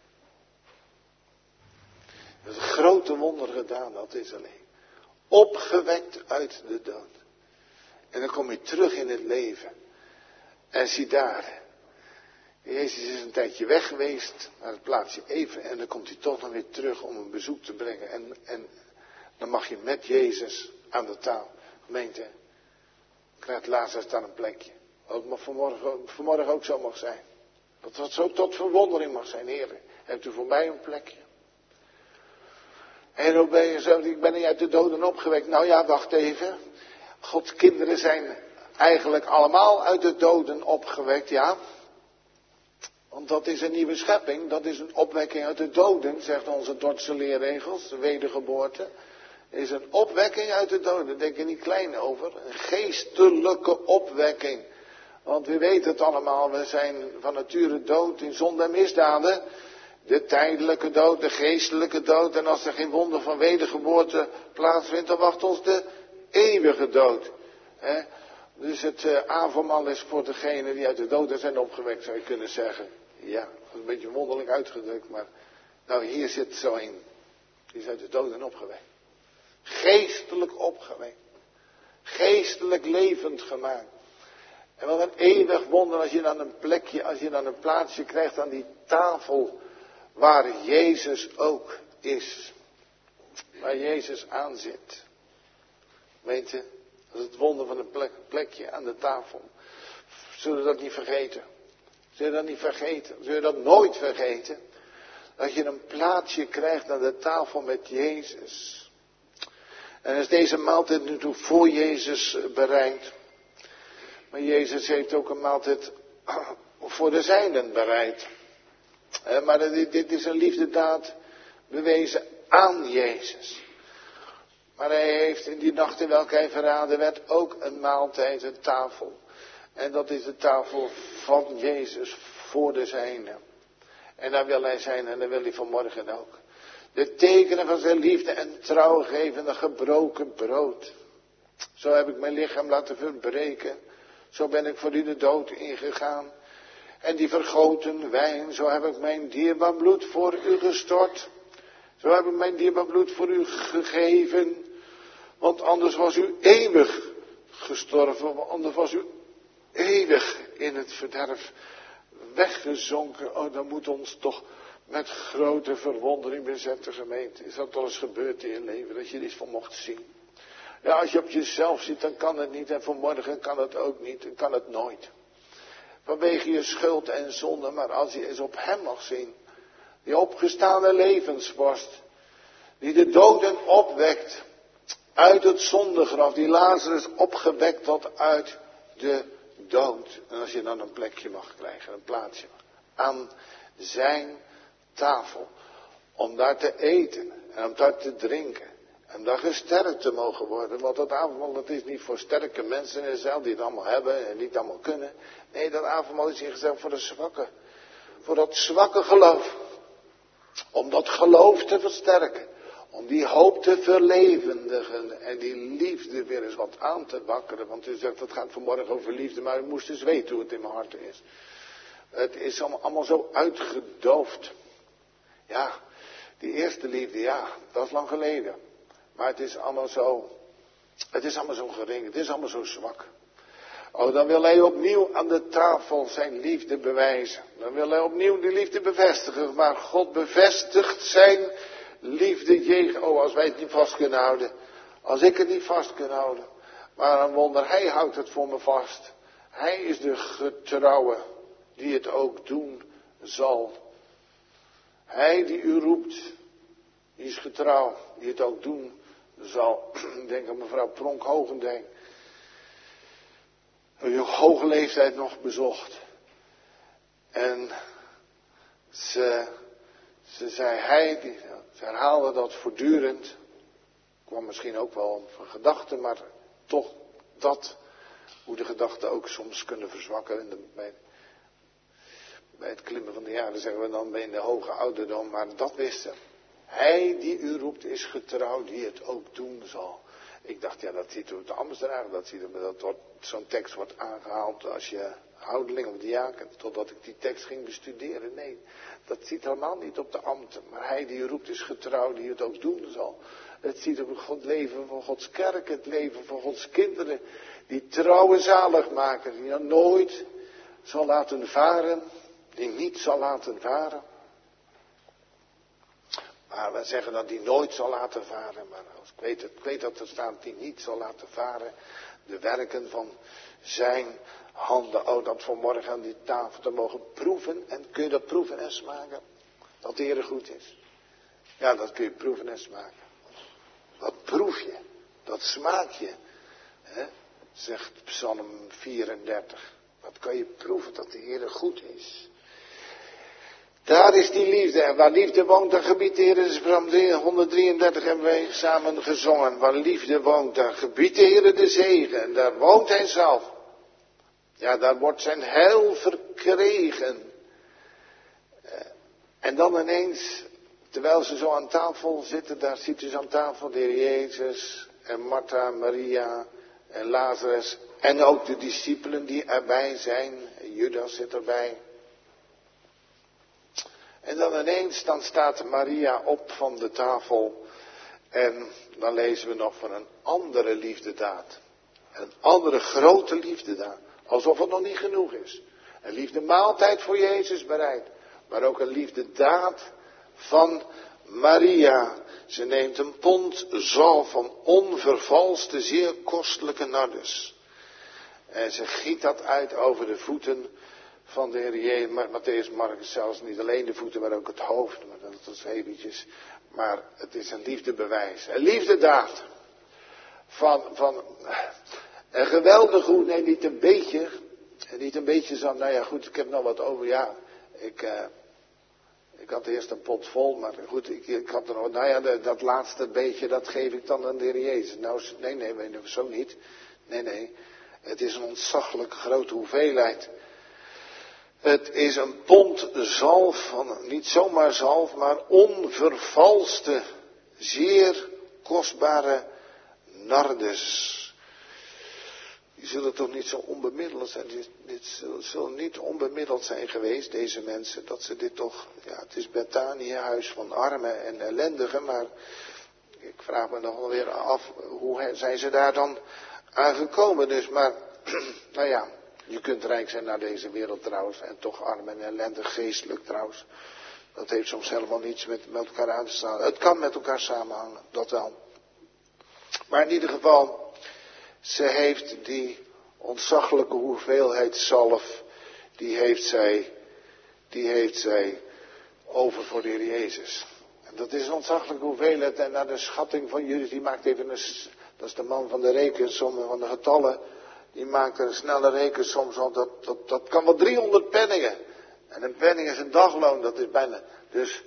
Dat is een grote wonder gedaan, dat is alleen. Opgewekt uit de dood. En dan kom je terug in het leven. En zie daar. Jezus is een tijdje weg geweest naar het plaatsje Even. En dan komt hij toch nog weer terug om een bezoek te brengen. En dan mag je met Jezus aan de tafel. Gemeente, krijgt Lazarus dan een plekje. Dat het vanmorgen ook zo mag zijn. Dat het zo tot verwondering mag zijn. Heer, hebt u voor mij een plekje? En hoe ben je zo? Ik ben niet uit de doden opgewekt. Nou ja, wacht even. Gods kinderen zijn eigenlijk allemaal uit de doden opgewekt, ja. Want dat is een nieuwe schepping. Dat is een opwekking uit de doden, zegt onze Dordtse leerregels. De wedergeboorte is een opwekking uit de doden. Daar denk je niet klein over. Een geestelijke opwekking. Want we weten het allemaal. We zijn van nature dood in zonde en misdaden. De tijdelijke dood, de geestelijke dood. En als er geen wonder van wedergeboorte plaatsvindt, dan wacht ons de eeuwige dood. Dus het avondmaal is voor degenen die uit de doden zijn opgewekt, zou je kunnen zeggen. Ja, dat is een beetje wonderlijk uitgedrukt, maar nou hier zit zo in. Die is uit de doden opgewekt. Geestelijk opgewekt. Geestelijk levend gemaakt. En wat een eeuwig wonder als je dan een plaatsje krijgt aan die tafel waar Jezus ook is. Waar Jezus aan zit. Weet je, dat is het wonder van een plekje aan de tafel. Zullen we dat niet vergeten? Zullen we dat niet vergeten? Zullen we dat nooit vergeten? Dat je een plaatsje krijgt aan de tafel met Jezus. En is deze maaltijd nu voor Jezus bereid. Maar Jezus heeft ook een maaltijd voor de zijnen bereid. Maar dit is een liefdedaad bewezen aan Jezus. Maar hij heeft in die nacht in welke hij verraden werd ook een maaltijd, een tafel. En dat is de tafel van Jezus voor de zijnen. En daar wil hij zijn en daar wil hij vanmorgen ook. De tekenen van zijn liefde en trouw gevende gebroken brood. Zo heb ik mijn lichaam laten verbreken. Zo ben ik voor u de dood ingegaan. En die vergoten wijn, zo heb ik mijn dierbaar bloed voor u gestort. Zo heb ik mijn dierbaar bloed voor u gegeven. Want anders was u eeuwig gestorven. Want anders was u eeuwig in het verderf weggezonken. Oh, dan moet ons toch met grote verwondering bezette gemeente. Is dat wel eens gebeurd in je leven, dat je er iets van mocht zien? Ja, als je op jezelf ziet, dan kan het niet. En vanmorgen kan het ook niet. En kan het nooit. Vanwege je schuld en zonde. Maar als je eens op hem mag zien. Die opgestane levensvorst. Die de doden opwekt. Uit het zondegraf. Die Lazarus opgewekt had uit de dood. En als je dan een plekje mag krijgen. Een plaatsje. Aan zijn tafel. Om daar te eten. En om daar te drinken. En daar gesterkt te mogen worden. Want dat avondmaal, dat is niet voor sterke mensen in zichzelf die het allemaal hebben en niet allemaal kunnen. Nee, dat avondmaal is ingesteld voor de zwakken. Voor dat zwakke geloof. Om dat geloof te versterken. Om die hoop te verlevendigen. En die liefde weer eens wat aan te wakkeren. Want u zegt, het gaat vanmorgen over liefde. Maar u moest eens weten hoe het in mijn hart is. Het is allemaal zo uitgedoofd. Ja, die eerste liefde, ja, dat is lang geleden. Maar het is allemaal zo gering, het is allemaal zo zwak. Oh, dan wil hij opnieuw aan de tafel zijn liefde bewijzen. Dan wil hij opnieuw die liefde bevestigen. Maar God bevestigt zijn liefde. Oh, als wij het niet vast kunnen houden. Als ik het niet vast kan houden. Maar een wonder, hij houdt het voor me vast. Hij is de getrouwe die het ook doen zal. Hij die u roept, die is getrouw, die het ook doen zal. Ik denk aan mevrouw Pronk-Hogendijk. Uw hoge leeftijd nog bezocht. En ze zei, ze herhaalde dat voortdurend. Kwam misschien ook wel van gedachten, maar toch dat, hoe de gedachten ook soms kunnen verzwakken. Bij het klimmen van de jaren zeggen we dan in de hoge ouderdom, maar dat wist ze. Hij die u roept is getrouw, die het ook doen zal. Ik dacht, ja, dat ziet u op de ambtsdrager, zo'n tekst wordt aangehaald als je ouderling of diaken, totdat ik die tekst ging bestuderen. Nee, dat ziet helemaal niet op de ambten. Maar hij die u roept is getrouw, die het ook doen zal. Het ziet op het leven van Gods kerk, het leven van Gods kinderen, die trouwe zaligmaker, die dan nooit zal laten varen, die niet zal laten varen. Maar we zeggen dat hij nooit zal laten varen. Maar ik weet dat er staat die niet zal laten varen. De werken van zijn handen. Oh, dat vanmorgen aan die tafel te mogen proeven. En kun je dat proeven en smaken? Dat de Heer goed is. Ja, dat kun je proeven en smaken. Dat proef je. Dat smaak je. Hè? Zegt Psalm 34. Wat kan je proeven dat de Heer goed is. Daar is die liefde. En waar liefde woont, daar gebiedt de Heer. Dat is Psalm 133 hebben wij samen gezongen. Waar liefde woont, daar gebiedt de Heer de zegen. En daar woont hij zelf. Ja, daar wordt zijn heil verkregen. En dan ineens, terwijl ze zo aan tafel zitten, daar ziet u ze aan tafel de Heer Jezus en Martha, Maria en Lazarus. En ook de discipelen die erbij zijn. Judas zit erbij. En dan ineens, dan staat Maria op van de tafel. En dan lezen we nog van een andere liefdedaad. Een andere grote liefdedaad. Alsof het nog niet genoeg is. Een liefdemaaltijd voor Jezus bereid. Maar ook een liefdedaad van Maria. Ze neemt een pond zalf van onvervalste, zeer kostelijke nardus. En ze giet dat uit over de voeten van de Heer Jezus. Matthäus, Marcus zelfs niet alleen de voeten, maar ook het hoofd. Maar dat is eventjes. Maar het is een liefdebewijs. Een liefdedaad. Van een geweldig goed. Nee, niet een beetje. En niet een beetje zo, nou ja goed, ik heb nog wat over. Ja, ik had eerst een pot vol, maar goed, ik had er nog, nou ja, dat laatste beetje, dat geef ik dan aan de Heer Jezus. Nou, nee, zo niet. Nee, het is een ontzaglijk grote hoeveelheid. Het is een pond zalf, niet zomaar zalf, maar onvervalste, zeer kostbare nardus. Die zullen toch niet zo onbemiddeld zijn. Dit zullen niet onbemiddeld zijn geweest, deze mensen. Dat ze dit toch, ja, het is Bethanië, huis van armen en ellendigen. Maar ik vraag me nog wel weer af, hoe zijn ze daar dan aangekomen? Dus, maar, nou ja, je kunt rijk zijn naar deze wereld trouwens. En toch arm en ellendig, geestelijk trouwens. Dat heeft soms helemaal niets met elkaar aan te staan. Het kan met elkaar samenhangen, dat wel. Maar in ieder geval, ze heeft die ontzaglijke hoeveelheid zalf, die heeft zij over voor de Heer Jezus. En dat is een ontzaglijke hoeveelheid. En naar de schatting van Judas, die maakt even dat is de man van de rekensom, van de getallen, die maakt een snelle rekensom, dat kan wel 300 penningen. En een penning is een dagloon, dat is bijna, dus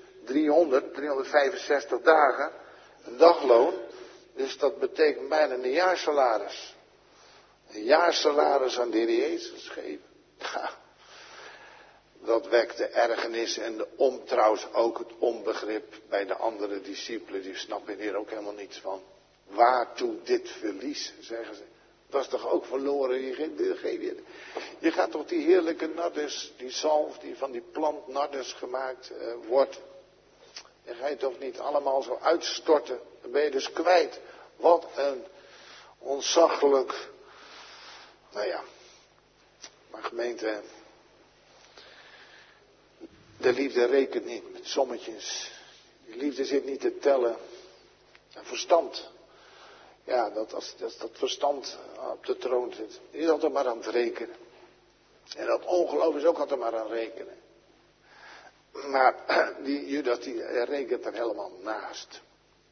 365 dagen, een dagloon. Dus dat betekent bijna een jaarsalaris. Een jaarsalaris aan de Heer Jezus geven. Ja, dat wekt de ergernis en trouwens ook het onbegrip bij de andere discipelen. Die snappen hier ook helemaal niets van. Waartoe dit verlies, zeggen ze. Dat is toch ook verloren. Je gaat toch die heerlijke nardus, die zalf die van die plant nardus gemaakt wordt. Je ga je toch niet allemaal zo uitstorten. Dan ben je dus kwijt. Wat een ontzaglijk. Nou ja. Maar gemeente. De liefde rekent niet met sommetjes. Die liefde zit niet te tellen. En verstand. Ja, als dat verstand op de troon zit. Die is altijd maar aan het rekenen. En dat ongeloof is ook altijd maar aan het rekenen. Maar die Judas die rekent er helemaal naast.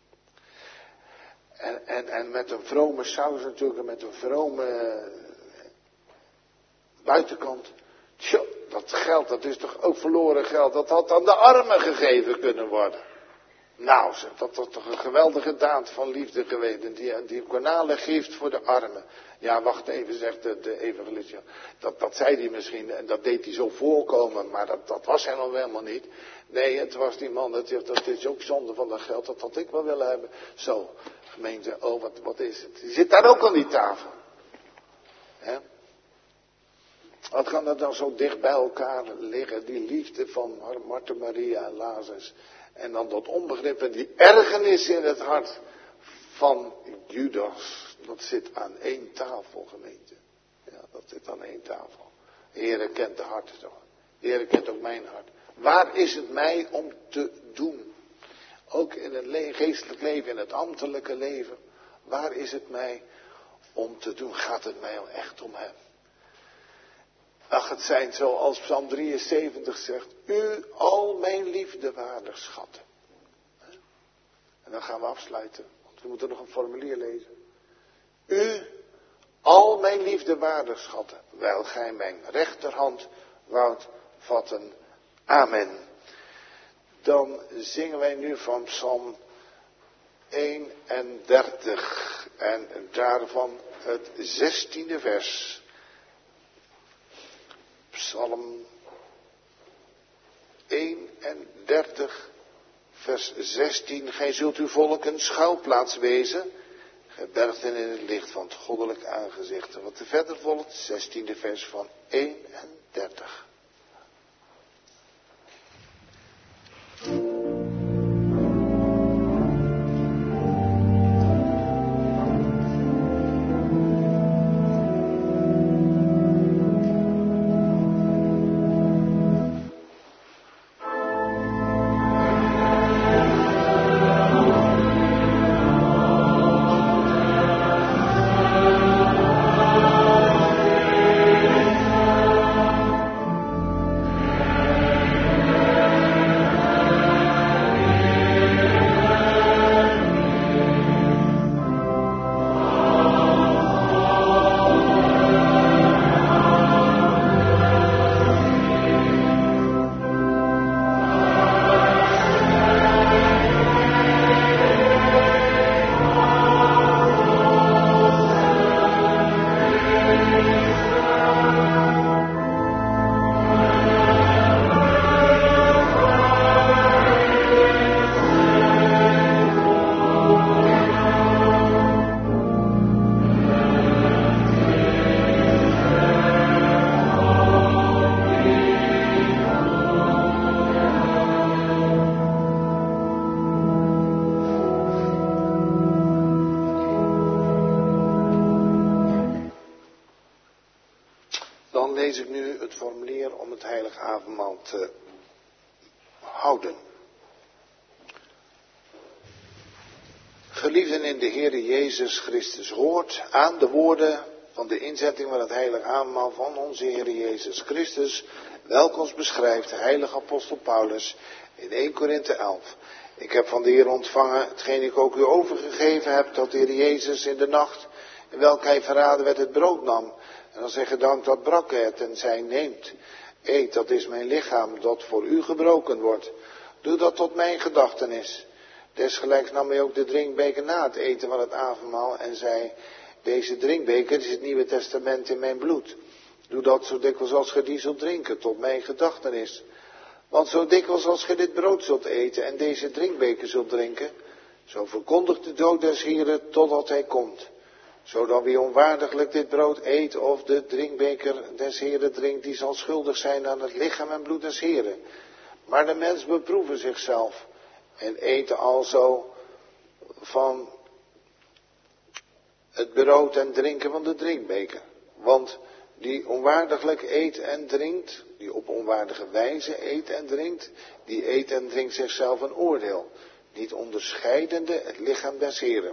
En met een vrome saus natuurlijk, en met een vrome buitenkant. Tjoh, dat geld, dat is toch ook verloren geld. Dat had aan de armen gegeven kunnen worden. Nou, dat was toch een geweldige daad van liefde geweest. Die kanalen geeft voor de armen. Ja, wacht even, zegt de evangelist. Dat zei hij misschien en dat deed hij zo voorkomen, maar dat was hij nog helemaal niet. Nee, het was die man, dat is ook zonde van dat geld, dat had ik wel willen hebben. Zo, gemeente, oh wat is het? Die zit daar ook aan die tafel. Hè? Wat kan dat dan zo dicht bij elkaar liggen, die liefde van Martha, Maria en Lazarus. En dan dat onbegrip en die ergernis in het hart van Judas. Dat zit aan één tafel, gemeente. Ja, dat zit aan één tafel. De Heere kent de harten toch. De Heere kent ook mijn hart. Waar is het mij om te doen? Ook in het geestelijk leven, in het ambtelijke leven. Waar is het mij om te doen? Gaat het mij echt om hem? Ach, het zijn zoals Psalm 73 zegt. U al mijn liefde waardig schatten. En dan gaan we afsluiten. Want we moeten nog een formulier lezen. U al mijn liefde waardig schatten. Wijl gij mijn rechterhand woudt vatten. Amen. Dan zingen wij nu van Psalm 31. En daarvan het 16e vers. Psalm 31, vers 16. Gij zult uw volk een schuilplaats wezen, gebergten in het licht van het goddelijk aangezicht. En wat er verder volgt, 16e vers van 31. Lees ik nu het formulier om het heilige avondmaal te houden. Geliefden in de Heere Jezus Christus, hoort aan de woorden van de inzetting van het heilige avondmaal van onze Heere Jezus Christus, welke ons beschrijft de heilige apostel Paulus in 1 Korinthe 11. Ik heb van de Heer ontvangen hetgeen ik ook u overgegeven heb, dat de Heer Jezus in de nacht, in welke hij verraden werd, het brood nam. En als hij gedankt had, brak hij het en zei, neemt, eet, dat is mijn lichaam, dat voor u gebroken wordt. Doe dat tot mijn gedachtenis. Desgelijks nam hij ook de drinkbeker na het eten van het avondmaal en zei, deze drinkbeker is het Nieuwe Testament in mijn bloed. Doe dat zo dikwijls als ge die zult drinken, tot mijn gedachtenis. Want zo dikwijls als ge dit brood zult eten en deze drinkbeker zult drinken, zo verkondigt de dood des Heren totdat hij komt. Zodat wie onwaardiglijk dit brood eet of de drinkbeker des Heren drinkt, die zal schuldig zijn aan het lichaam en bloed des Heren. Maar de mens beproeven zichzelf en eten alzo van het brood en drinken van de drinkbeker. Want die onwaardiglijk eet en drinkt, die op onwaardige wijze eet en drinkt, die eet en drinkt zichzelf een oordeel, niet onderscheidende het lichaam des Heren.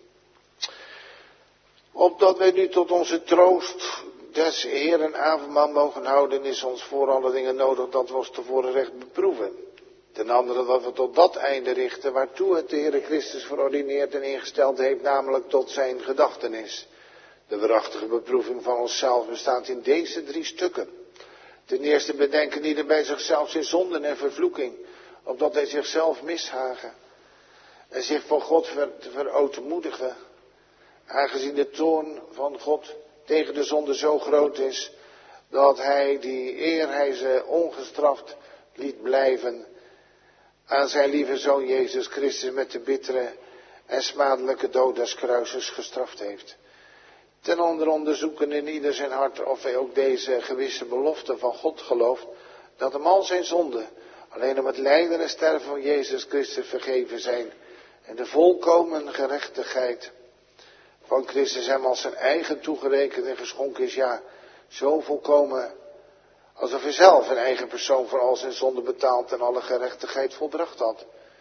Opdat wij nu tot onze troost des Heeren avondmaal mogen houden, is ons voor alle dingen nodig dat we ons tevoren recht beproeven. Ten andere dat we tot dat einde richten waartoe het de Heere Christus verordineerd en ingesteld heeft, namelijk tot zijn gedachtenis. De waarachtige beproeving van onszelf bestaat in deze 3 stukken. Ten eerste bedenken ieder bij zichzelf zijn zonden en vervloeking, opdat hij zichzelf mishagen en zich voor God verootmoedigen. Aangezien de toorn van God tegen de zonde zo groot is, dat hij die eer hij ze ongestraft liet blijven, aan zijn lieve Zoon Jezus Christus met de bittere en smadelijke dood des kruises gestraft heeft. Ten onder onderzoeken in ieder zijn hart of hij ook deze gewisse belofte van God gelooft, dat hem al zijn zonden alleen om het lijden en sterven van Jezus Christus vergeven zijn en de volkomen gerechtigheid van Christus hem als zijn eigen toegerekend en geschonken is, ja, zo volkomen alsof hij zelf een eigen persoon voor al zijn zonde betaald en alle gerechtigheid volbracht had.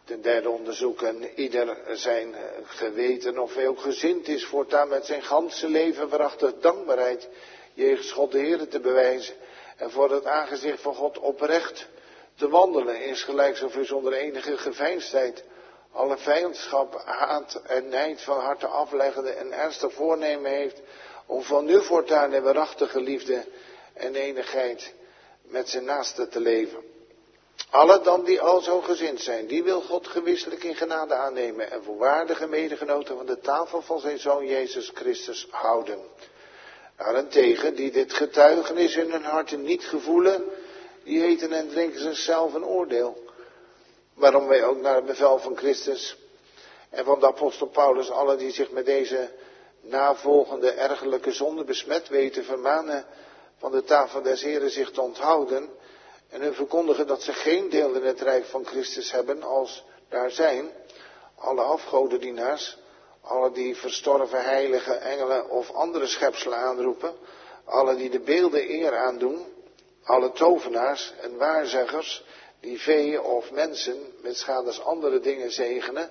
Ten derde onderzoeken ieder zijn geweten of hij ook gezind is voortaan met zijn ganse leven waarachtig dankbaarheid jegens God de Heer te bewijzen en voor het aangezicht van God oprecht te wandelen, insgelijks of hij zonder enige geveinsdheid alle vijandschap, haat en nijd van harte afleggende en ernstig voornemen heeft om van nu voortaan in waarachtige liefde en enigheid met zijn naaste te leven. Alle dan die al zo gezind zijn, die wil God gewisselijk in genade aannemen en voor waardige medegenoten van de tafel van zijn Zoon Jezus Christus houden. Daarentegen, die dit getuigenis in hun harten niet gevoelen, die eten en drinken zichzelf een oordeel. Waarom wij ook naar het bevel van Christus en van de apostel Paulus, alle die zich met deze navolgende ergerlijke zonde besmet weten, vermanen van de tafel des Heren zich te onthouden en hun verkondigen dat ze geen deel in het rijk van Christus hebben als daar zijn alle afgodendienaars, alle die verstorven heilige engelen of andere schepselen aanroepen, alle die de beelden eer aandoen, alle tovenaars en waarzeggers die vee of mensen met schades andere dingen zegenen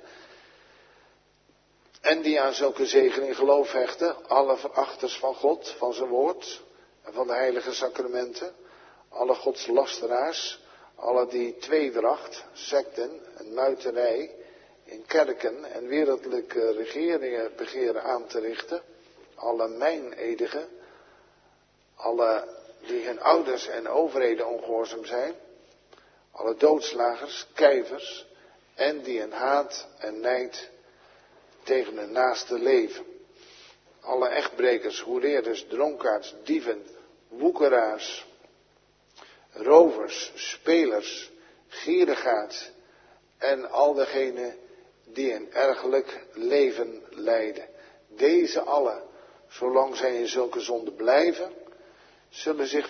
en die aan zulke zegen in geloof hechten, alle verachters van God, van zijn woord en van de heilige sacramenten, alle godslasteraars, alle die tweedracht, secten en muiterij in kerken en wereldlijke regeringen begeren aan te richten, alle meinedigen, alle die hun ouders en overheden ongehoorzaam zijn, alle doodslagers, kijvers en die in haat en nijd tegen hun naaste leven. Alle echtbrekers, hoereerders, dronkaards, dieven, woekeraars, rovers, spelers, gierigaards en al degenen die een ergerlijk leven leiden. Deze alle, zolang zij in zulke zonde blijven, zullen zich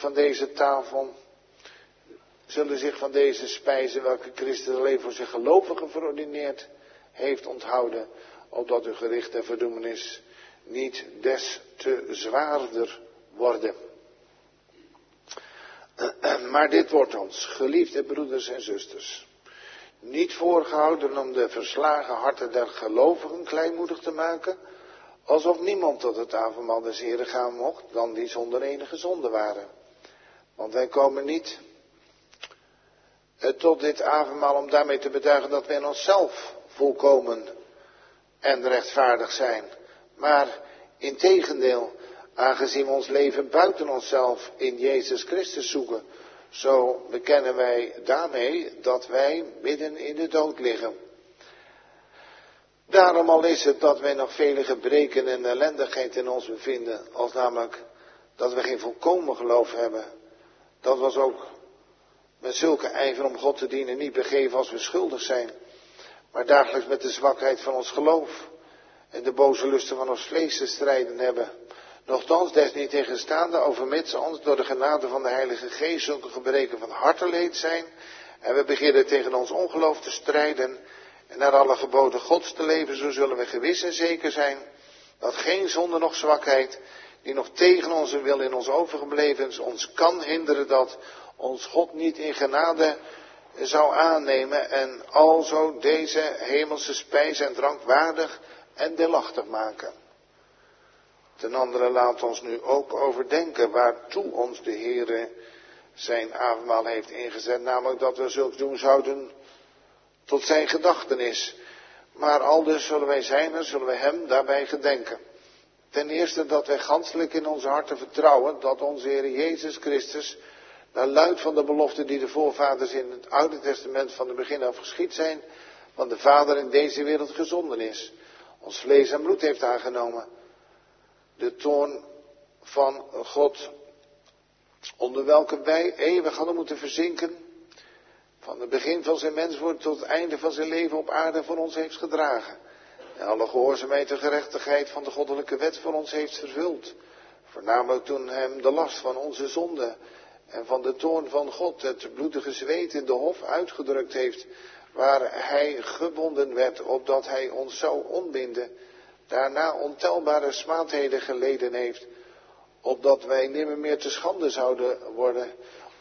van deze spijzen welke Christus alleen voor zijn gelovigen verordineerd heeft onthouden, opdat uw gericht en verdoemenis niet des te zwaarder worden. Maar dit wordt ons, geliefde broeders en zusters, niet voorgehouden om de verslagen harten der gelovigen kleinmoedig te maken, alsof niemand tot het avondmaal des Heren gaan mocht, dan die zonder enige zonde waren. Want wij komen niet tot dit avondmaal om daarmee te betuigen dat wij in onszelf volkomen en rechtvaardig zijn. Maar integendeel, aangezien we ons leven buiten onszelf in Jezus Christus zoeken, zo bekennen wij daarmee dat wij midden in de dood liggen. Daarom al is het dat wij nog vele gebreken en ellendigheid in ons bevinden, als namelijk dat we geen volkomen geloof hebben. Dat was ook met zulke ijver om God te dienen niet begeven als we schuldig zijn, maar dagelijks met de zwakheid van ons geloof en de boze lusten van ons vlees te strijden hebben. Nochtans desniettegenstaande overmits ons door de genade van de Heilige Geest zulke gebreken van harteleed zijn en we beginnen tegen ons ongeloof te strijden en naar alle geboden Gods te leven, zo zullen we gewis en zeker zijn dat geen zonde noch zwakheid die nog tegen onze wil in ons overgebleven is, ons kan hinderen dat ons God niet in genade zou aannemen en alzo deze hemelse spijs en drank waardig en deelachtig maken. Ten andere laat ons nu ook overdenken waartoe ons de Heere zijn avondmaal heeft ingezet, namelijk dat we zulks doen zouden tot zijn gedachtenis. Maar aldus zullen wij zijn en zullen wij hem daarbij gedenken. Ten eerste dat wij ganselijk in onze harten vertrouwen dat onze Heer Jezus Christus, naar luid van de belofte die de voorvaders in het Oude Testament van het begin af geschied zijn, van de Vader in deze wereld gezonden is, ons vlees en bloed heeft aangenomen, de toorn van God, onder welke wij eeuwig hadden moeten verzinken, van het begin van zijn menswording tot het einde van zijn leven op aarde voor ons heeft gedragen. En alle gehoorzaamheid en gerechtigheid van de goddelijke wet voor ons heeft vervuld. Voornamelijk toen hem de last van onze zonde en van de toorn van God het bloedige zweet in de hof uitgedrukt heeft, waar hij gebonden werd, opdat hij ons zou ontbinden. Daarna ontelbare smaadheden geleden heeft, opdat wij nimmer meer te schande zouden worden,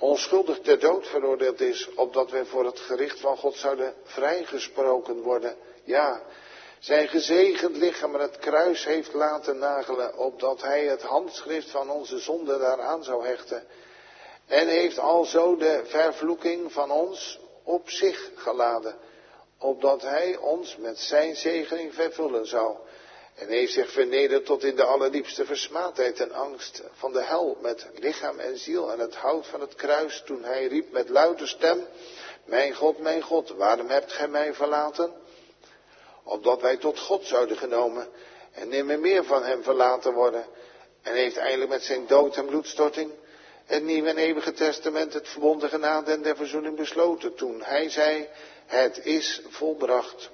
onschuldig ter dood veroordeeld is, opdat wij voor het gericht van God zouden vrijgesproken worden. Ja, zijn gezegend lichaam aan het kruis heeft laten nagelen, opdat hij het handschrift van onze zonde daaraan zou hechten. En heeft alzo de vervloeking van ons op zich geladen, opdat hij ons met zijn zegening vervullen zou. En heeft zich vernederd tot in de allerdiepste versmaadheid en angst van de hel, met lichaam en ziel aan het hout van het kruis, toen hij riep met luide stem: mijn God, waarom hebt gij mij verlaten? Opdat wij tot God zouden genomen en nimmer meer van hem verlaten worden. En heeft eindelijk met zijn dood en bloedstorting het nieuwe en eeuwige testament, het verbonden genade en der verzoening besloten, toen hij zei: het is volbracht.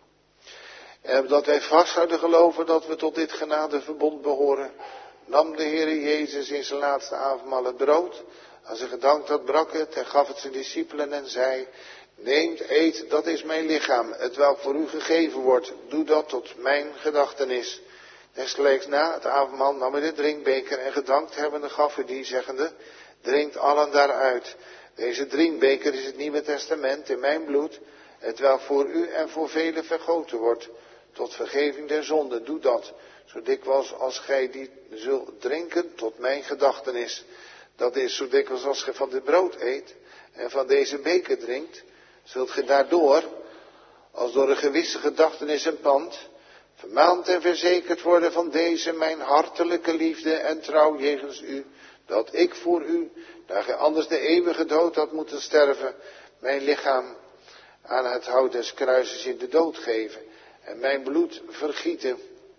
En opdat wij vast zouden geloven dat we tot dit genadeverbond behoren, nam de Heere Jezus in zijn laatste avondmaal het brood. Als hij gedankt had, brak het en gaf het zijn discipelen en zei: neemt, eet, dat is mijn lichaam, het welk voor u gegeven wordt. Doe dat tot mijn gedachtenis. Desgelijks na het avondmaal nam hij de drinkbeker en gedankt hebbende gaf hij die, zeggende: drinkt allen daaruit. Deze drinkbeker is het Nieuwe Testament in mijn bloed, het welk voor u en voor velen vergoten wordt, tot vergeving der zonde. Doe dat, zo dikwijls als gij die zult drinken, tot mijn gedachtenis. Dat is, zo dikwijls als gij van dit brood eet en van deze beker drinkt, zult gij daardoor, als door een gewisse gedachtenis en pand, vermaand en verzekerd worden van deze mijn hartelijke liefde en trouw jegens u, dat ik voor u, daar gij anders de eeuwige dood had moeten sterven, mijn lichaam aan het hout des kruises in de dood geven en mijn bloed vergieten.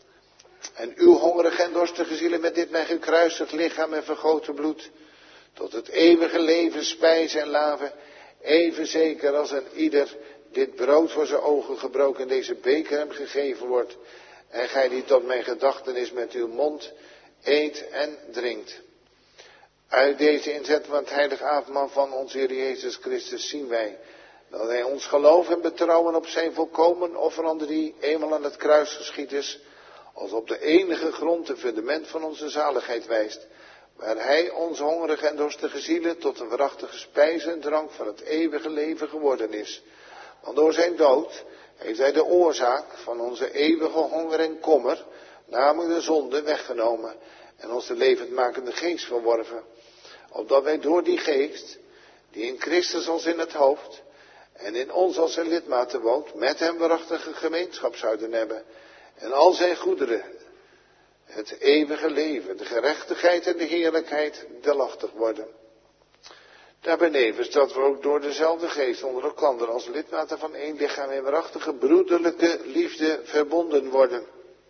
En uw hongerige en dorstige zielen met dit mijn gekruisigd lichaam en vergoten bloed tot het eeuwige leven spijzen en laven, even zeker als een ieder dit brood voor zijn ogen gebroken en deze beker hem gegeven wordt. En gij die tot mijn gedachtenis met uw mond eet en drinkt. Uit deze inzet van het heilige avondmaal van onze Heer Jezus Christus zien wij dat hij ons geloof en betrouwen op zijn volkomen offerande die eenmaal aan het kruis geschied is, als op de enige grond en fundament van onze zaligheid wijst, waar hij onze hongerige en dorstige zielen tot een waarachtige spijze en drank van het eeuwige leven geworden is. Want door zijn dood heeft hij de oorzaak van onze eeuwige honger en kommer, namelijk de zonde, weggenomen en ons de levendmakende geest verworven, opdat wij door die geest, die in Christus als in het hoofd en in ons als zijn lidmaten woont, met hem waarachtige gemeenschap zouden hebben en al zijn goederen, het eeuwige leven, de gerechtigheid en de heerlijkheid deelachtig worden. Daarbenevens dat we ook door dezelfde geest onder elkander als lidmaten van één lichaam in waarachtige broederlijke liefde verbonden worden.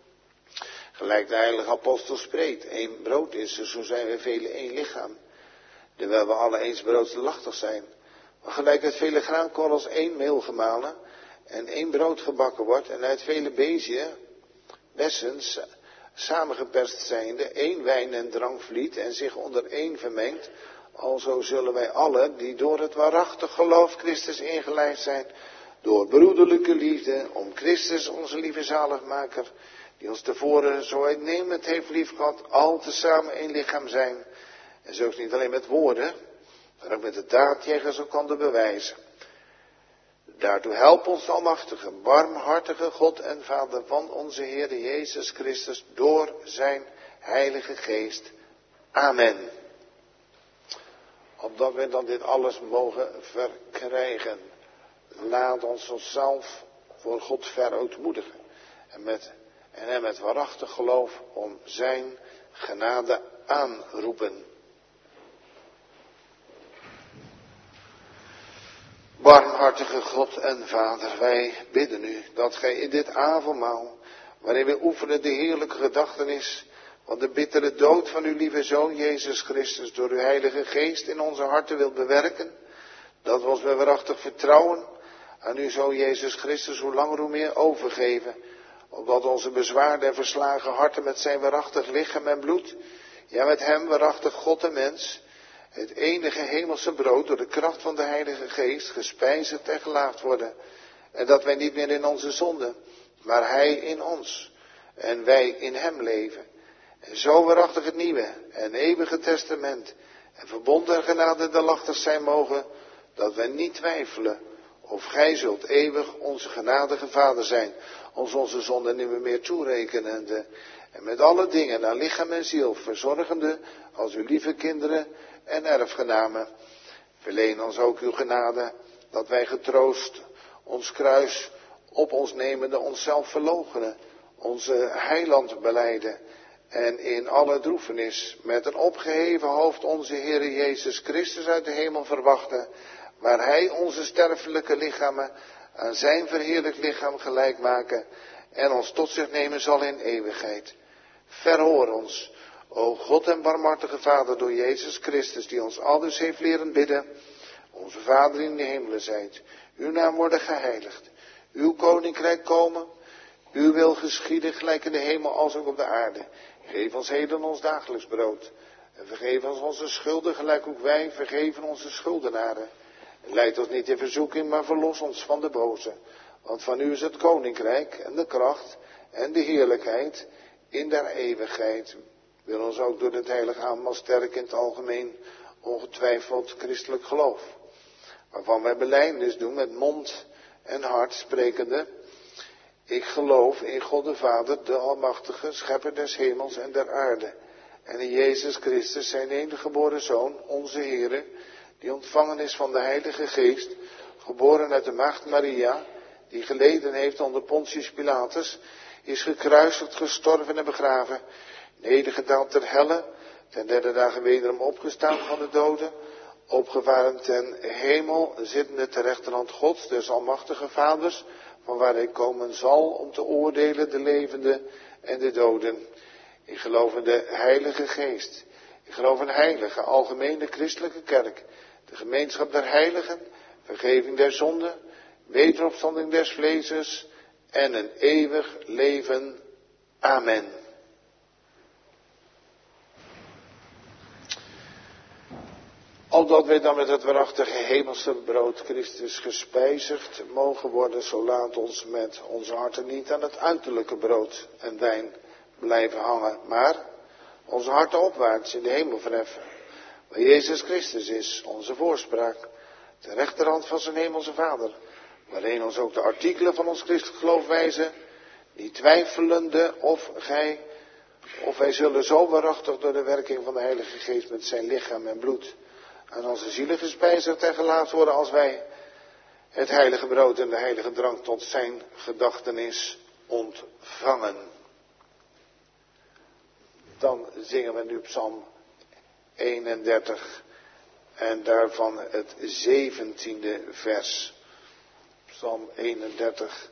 Gelijk de heilige apostel spreekt: één brood is er, zo zijn we velen één lichaam, terwijl we alle eens broodsdelachtig zijn. Maar gelijk uit vele graankorrels één meel gemalen en één brood gebakken wordt en uit vele bessen samengeperst zijnde één wijn en drank vliet en zich onder één vermengt, alzo zullen wij allen die door het waarachtig geloof Christus ingelijfd zijn, door broederlijke liefde om Christus onze lieve zaligmaker, die ons tevoren zo uitnemend heeft liefgehad, al tezamen één lichaam zijn. En zo niet alleen met woorden, maar ook met de daad jegens elkander bewijzen. Daartoe help ons de almachtige, barmhartige God en Vader van onze Heer Jezus Christus door zijn Heilige Geest. Amen. Opdat wij dan dit alles mogen verkrijgen, laat ons onszelf voor God verootmoedigen en hem met waarachtig geloof om zijn genade aanroepen. Barmhartige God en Vader, wij bidden u dat gij in dit avondmaal, waarin we oefenen de heerlijke gedachtenis van de bittere dood van uw lieve Zoon Jezus Christus, door uw Heilige Geest in onze harten wilt bewerken, dat we ons met waarachtig vertrouwen aan uw Zoon Jezus Christus hoe langer hoe meer overgeven, opdat onze bezwaarde en verslagen harten met zijn waarachtig lichaam en bloed, ja met hem waarachtig God en mens, het enige hemelse brood door de kracht van de Heilige Geest gespijzigd en gelaafd worden. En dat wij niet meer in onze zonde, maar hij in ons en wij in hem leven. En zo waarachtig het nieuwe en eeuwige testament en verbond der genade delachtig zijn mogen, dat wij niet twijfelen of gij zult eeuwig onze genadige Vader zijn, ons onze zonden nimmer meer toerekenende, en met alle dingen naar lichaam en ziel verzorgende als uw lieve kinderen en erfgenamen. Verleen ons ook uw genade, dat wij getroost ons kruis op ons nemende onszelf verloochenen, onze heiland belijden en in alle droefenis met een opgeheven hoofd onze Heere Jezus Christus uit de hemel verwachten, waar hij onze sterfelijke lichamen aan zijn verheerlijk lichaam gelijk maken en ons tot zich nemen zal in eeuwigheid. Verhoor ons, o God en barmhartige Vader, door Jezus Christus, die ons aldus heeft leren bidden. Onze Vader in de hemelen zijt, uw naam worden geheiligd, uw koninkrijk komen, uw wil geschieden gelijk in de hemel als ook op de aarde. Geef ons heden ons dagelijks brood en vergeef ons onze schulden gelijk ook wij vergeven onze schuldenaren. En leid ons niet in verzoeking, maar verlos ons van de boze. Want van u is het koninkrijk en de kracht en de heerlijkheid in der eeuwigheid. Wil ons ook door het heilige aanmaal sterk in het algemeen ongetwijfeld christelijk geloof, waarvan wij belijdenis doen met mond en hart sprekende: ik geloof in God de Vader, de Almachtige, Schepper des hemels en der aarde, en in Jezus Christus, zijn enige geboren Zoon, onze Heere, die ontvangen is van de Heilige Geest, geboren uit de maagd Maria, die geleden heeft onder Pontius Pilatus, is gekruisigd, gestorven en begraven, nedergedaald ter helle, ten derde dagen wederom opgestaan van de doden, opgevaren ten hemel, zittende ter rechterhand Gods, des almachtige Vaders, van waar hij komen zal om te oordelen de levenden en de doden. Ik geloof in de Heilige Geest. Ik geloof in heilige, algemene christelijke kerk, de gemeenschap der heiligen, vergeving der zonden, wederopstanding des vleeses en een eeuwig leven. Amen. Opdat wij dan met het waarachtige hemelse brood Christus gespijzigd mogen worden, zo laat ons met onze harten niet aan het uiterlijke brood en wijn blijven hangen, maar onze harten opwaarts in de hemel verheffen, waar Jezus Christus is, onze voorspraak, de rechterhand van zijn hemelse Vader, waarin ons ook de artikelen van ons christelijk geloof wijzen, niet twijfelende of wij zullen zo waarachtig door de werking van de Heilige Geest met zijn lichaam en bloed aan onze zielen gespijzigd en gelaten worden, als wij het heilige brood en de heilige drank tot zijn gedachtenis ontvangen. Dan zingen we nu Psalm 31 en daarvan het 17e vers. Psalm 31,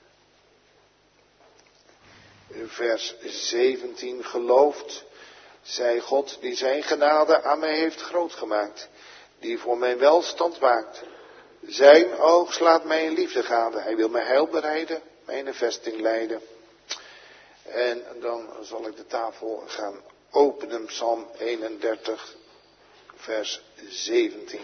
vers 17. Geloofd zij God die zijn genade aan mij heeft groot gemaakt, die voor mijn welstand waakt. Zijn oog slaat mij in liefde gade, hij wil mij heil bereiden, mijn vesting leiden. En dan zal ik de tafel gaan openen, Psalm 31, vers 17.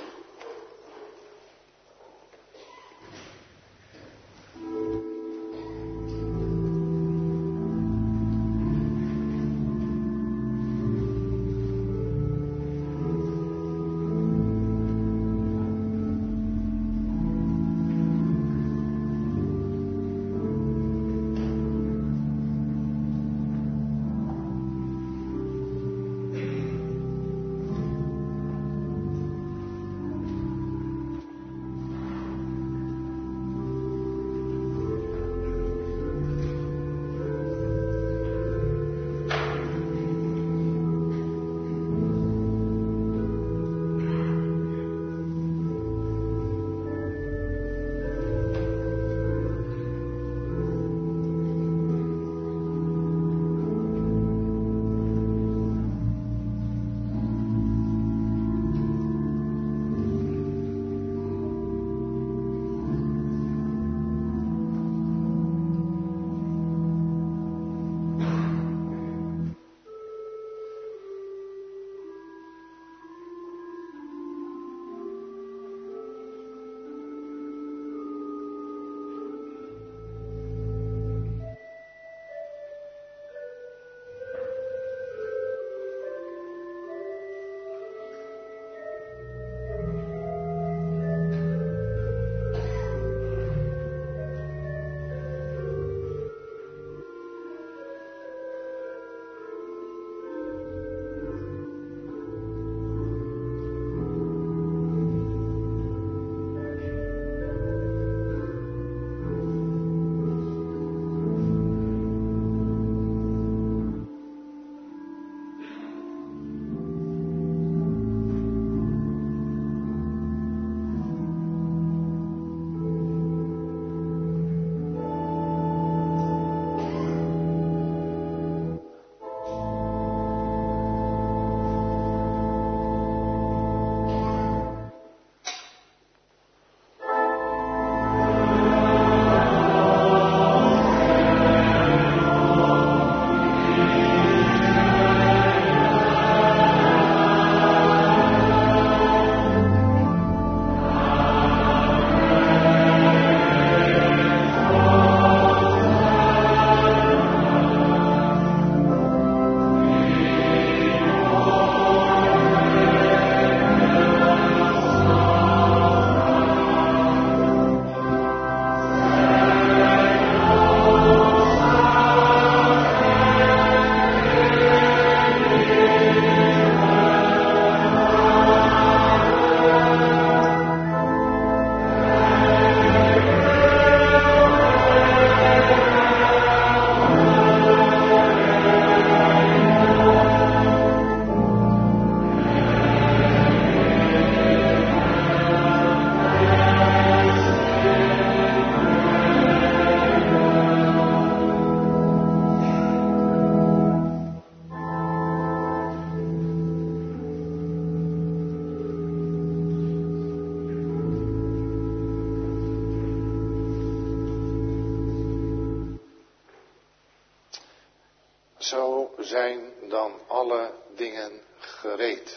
zo zijn dan alle dingen gereed.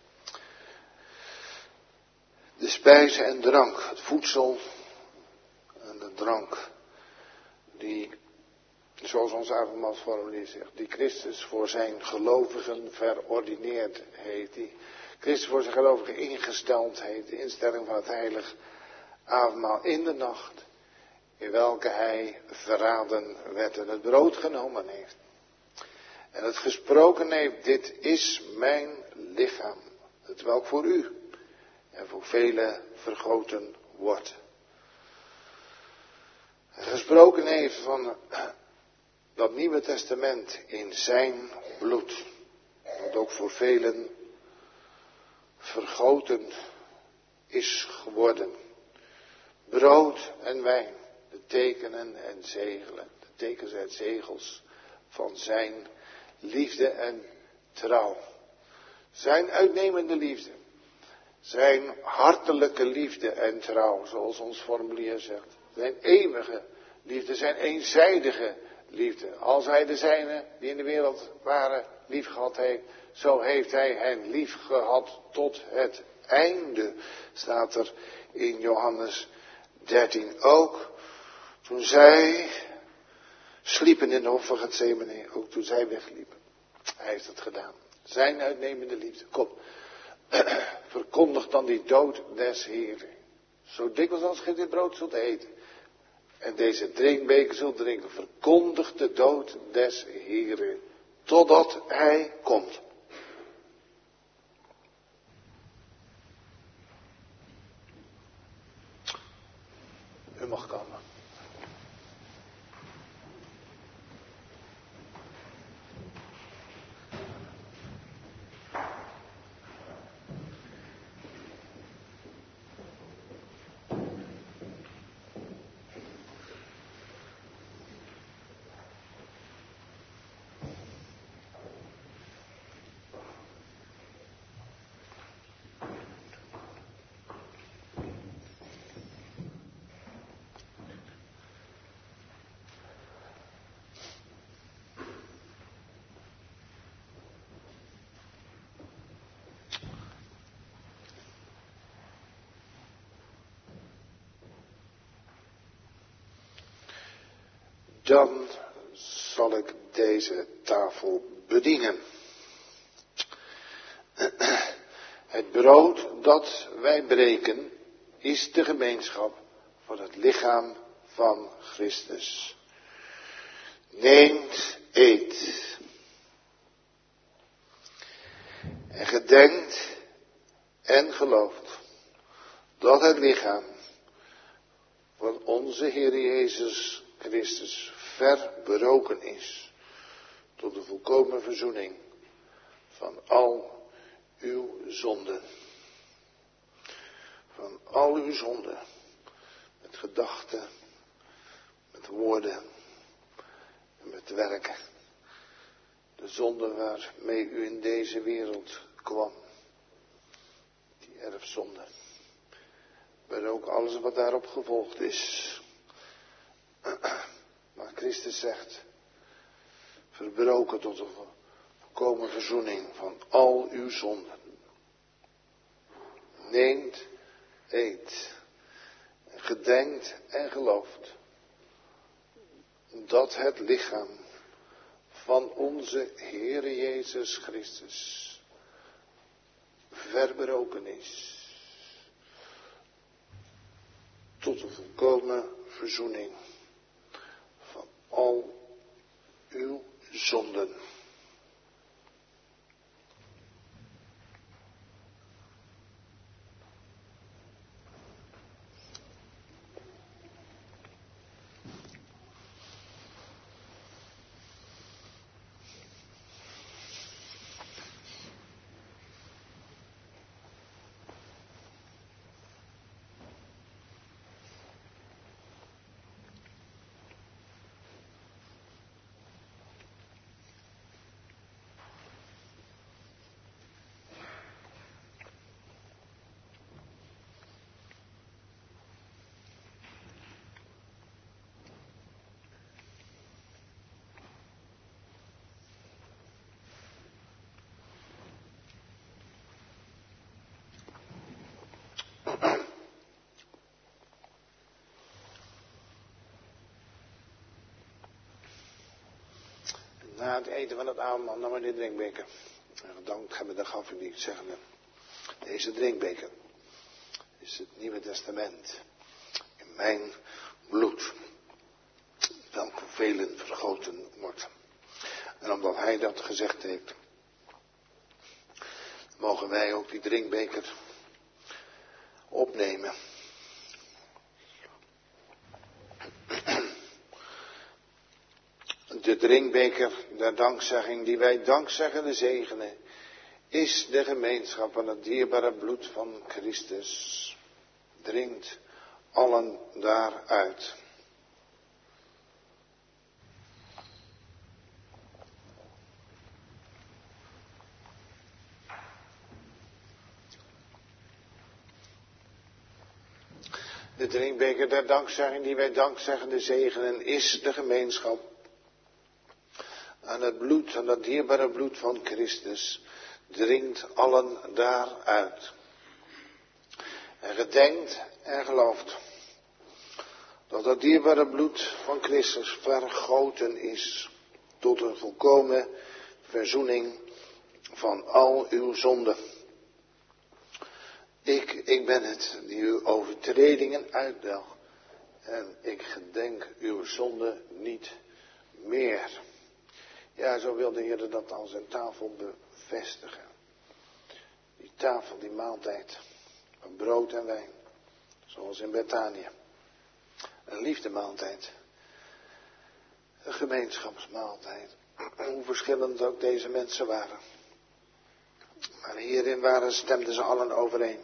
De spijs en drank, het voedsel en de drank, die, zoals ons avondmaalsformulier zegt, die Christus voor zijn gelovigen verordineerd heeft, die Christus voor zijn gelovigen ingesteld heeft, de instelling van het heilig avondmaal in de nacht, in welke hij verraden werd en het brood genomen heeft. En het gesproken heeft, dit is mijn lichaam, het welk voor u en voor velen vergoten wordt. En gesproken heeft van dat Nieuwe Testament in zijn bloed, dat ook voor velen vergoten is geworden. Brood en wijn, de tekenen en zegelen, de tekens en zegels van zijn liefde en trouw. Zijn uitnemende liefde, zijn hartelijke liefde en trouw, zoals ons formulier zegt. Zijn eeuwige liefde, zijn eenzijdige liefde. Als hij de zijnen die in de wereld waren lief gehad heeft, zo heeft hij hen lief gehad tot het einde, staat er in Johannes 13 ook. Toen zij sliepen in de hof van Getsemane, ook toen zij wegliepen. Hij heeft het gedaan. Zijn uitnemende liefde. Kom, verkondig dan die dood des Heeren. Zo dikwijls als gij dit brood zult eten en deze drinkbeker zult drinken, verkondig de dood des Heeren, totdat hij komt. U mag komen. Dan zal ik deze tafel bedienen. Het brood dat wij breken is de gemeenschap van het lichaam van Christus. Neemt, eet. En gedenkt en gelooft dat het lichaam van onze Heer Jezus Christus verbroken is tot de volkomen verzoening van al uw zonden. Van al uw zonden, met gedachten, met woorden en met werken. De zonden waarmee u in deze wereld kwam, die erfzonde, maar ook alles wat daarop gevolgd is. Maar Christus zegt, verbroken tot de volkomen verzoening van al uw zonden. Neemt, eet, gedenkt en gelooft dat het lichaam van onze Heere Jezus Christus verbroken is tot de volkomen verzoening van al uw zonden. Na het eten van het avondmaal nam hij de drinkbeker. En gedankt hebben, dan gaf hij die zeggende: deze drinkbeker is het Nieuwe Testament in mijn bloed, welk voor velen vergoten wordt. En omdat hij dat gezegd heeft, mogen wij ook die drinkbeker opnemen. De drinkbeker der dankzegging, die wij dankzeggende zegenen, is de gemeenschap van het dierbare bloed van Christus. Drinkt allen daaruit. De drinkbeker der dankzegging, die wij dankzeggende zegenen, is de gemeenschap aan het bloed, aan dat dierbare bloed van Christus. Drinkt allen daaruit. En gedenkt en gelooft dat het dierbare bloed van Christus vergoten is tot een volkomen verzoening van al uw zonden. Ik ben het die uw overtredingen uitdelgt en ik gedenk uw zonde niet meer. Ja, zo wil de Heer dat aan zijn tafel bevestigen. Die tafel, die maaltijd van brood en wijn, zoals in Betanië. Een liefdemaaltijd, een gemeenschapsmaaltijd. Hoe verschillend ook deze mensen waren. Maar hierin stemden ze allen overeen.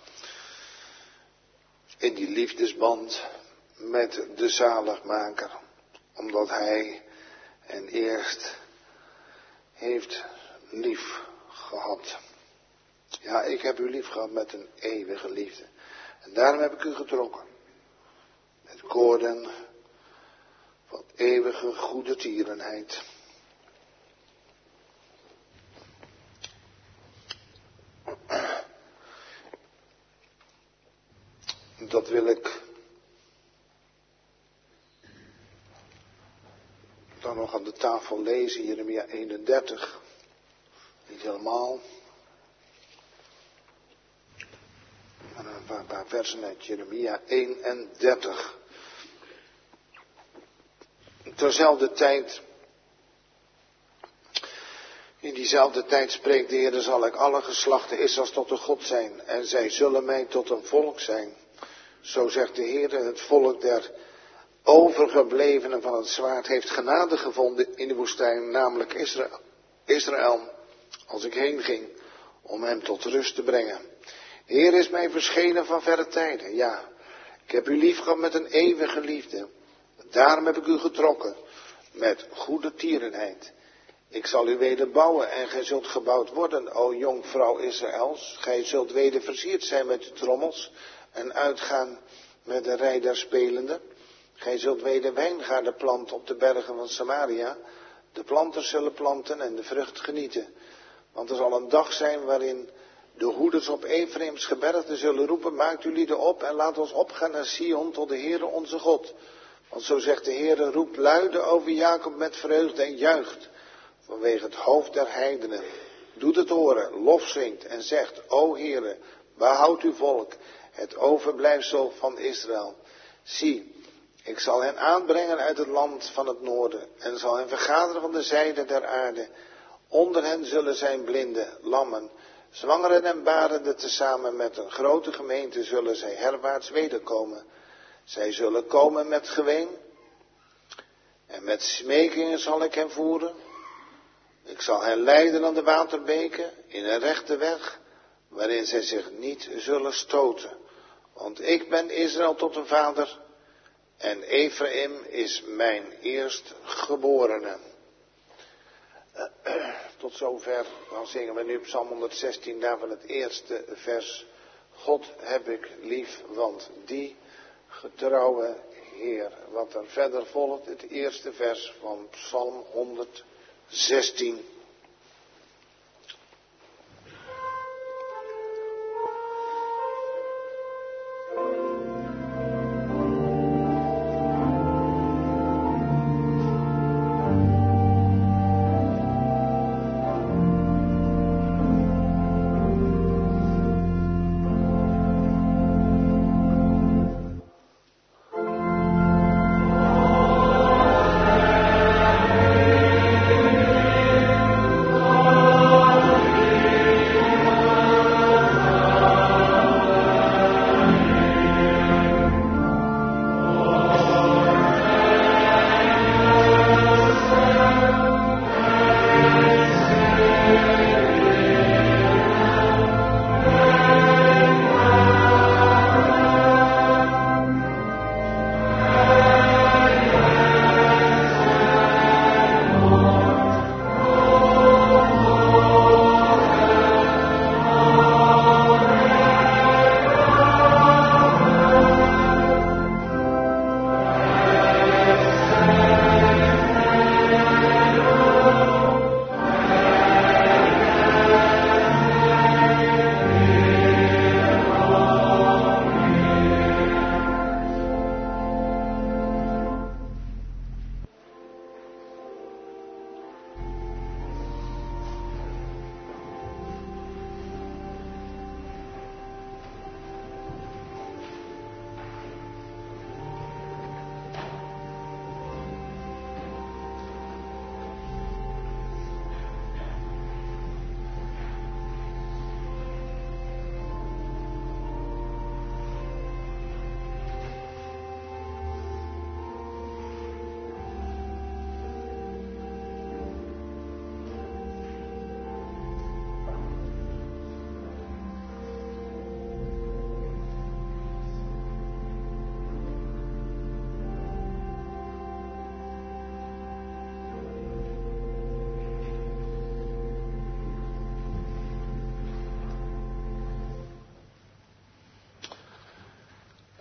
In die liefdesband met de zaligmaker. Omdat hij hen eerst heeft lief gehad. Ja, ik heb u lief gehad met een eeuwige liefde. En daarom heb ik u getrokken. Met koorden van eeuwige goede tierenheid. Dat wil ik dan nog aan de tafel lezen, Jeremia 31. Niet helemaal. Maar een paar versen uit Jeremia 31. Terzelfde tijd, in diezelfde tijd spreekt de Heer, zal ik alle geslachten Israëls tot een God zijn. En zij zullen mij tot een volk zijn. Zo zegt de Heer, het volk der overgeblevenen van het zwaard heeft genade gevonden in de woestijn, namelijk Israël, als ik heen ging om hem tot rust te brengen. De Heer is mij verschenen van verre tijden, ja, ik heb u lief gehad met een eeuwige liefde. Daarom heb ik u getrokken met goede tierenheid. Ik zal u weder bouwen en gij zult gebouwd worden, o jonkvrouw Israëls. Gij zult weder versierd zijn met de trommels en uitgaan met de rij der spelenden. Gij zult weder wijngaarden planten op de bergen van Samaria. De planters zullen planten en de vrucht genieten. Want er zal een dag zijn waarin de hoeders op Efraims gebergte zullen roepen, maakt u lieden op en laat ons opgaan naar Sion tot de Heere onze God. Want zo zegt de Heere, roept luide over Jacob met vreugde en juicht vanwege het hoofd der heidenen. Doet het horen, lof zingt en zegt, o Heere, behoud uw volk, het overblijfsel van Israël. Zie, ik zal hen aanbrengen uit het land van het noorden en zal hen vergaderen van de zijde der aarde. Onder hen zullen zijn blinden, lammen, zwangeren en barenden tezamen met een grote gemeente zullen zij herwaarts wederkomen. Zij zullen komen met geween en met smekingen zal ik hen voeren. Ik zal hen leiden aan de waterbeken in een rechte weg, waarin zij zich niet zullen stoten. Want ik ben Israël tot een vader en Efraïm is mijn eerstgeborene. Tot zover, dan zingen we nu Psalm 116, daarvan het eerste vers. God heb ik lief, want die getrouwe Heer. Wat er verder volgt, het eerste vers van Psalm 116.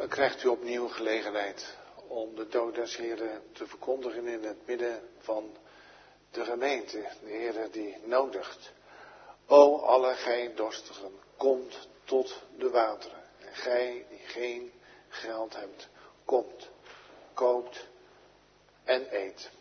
krijgt u opnieuw gelegenheid om de dood des Heren te verkondigen in het midden van de gemeente. De Heere die nodigt. O alle gij dorstigen, komt tot de wateren. En gij die geen geld hebt, komt, koopt en eet.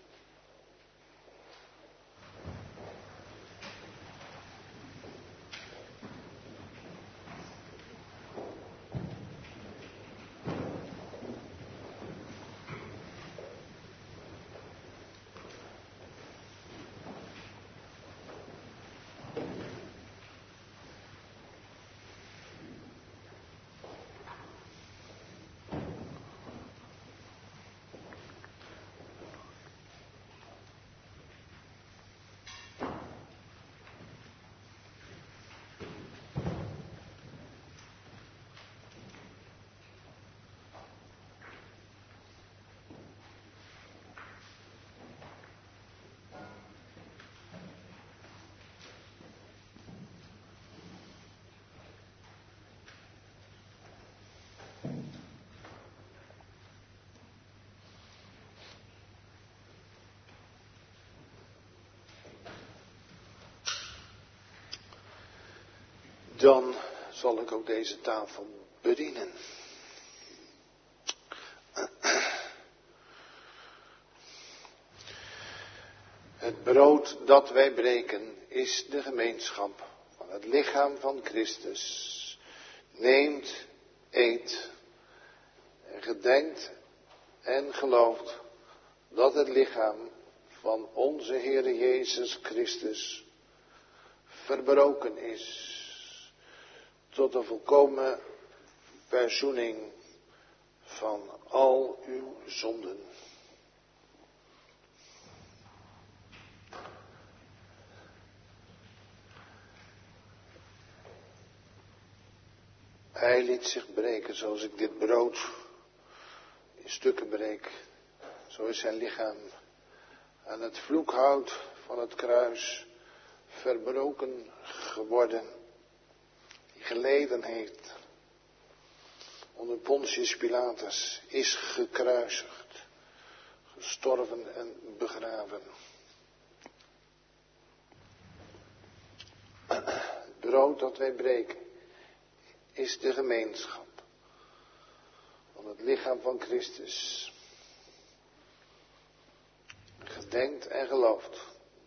Dan zal ik ook deze tafel bedienen. Het brood dat wij breken is de gemeenschap van het lichaam van Christus. Neemt, eet en gedenkt en gelooft dat het lichaam van onze Heere Jezus Christus verbroken is tot de volkomen verzoening van al uw zonden. Hij liet zich breken zoals ik dit brood in stukken breek. Zo is zijn lichaam aan het vloekhout van het kruis verbroken geworden. Die geleden heeft onder Pontius Pilatus, is gekruisigd, gestorven en begraven. Het brood dat wij breken is de gemeenschap van het lichaam van Christus. Gedenkt en gelooft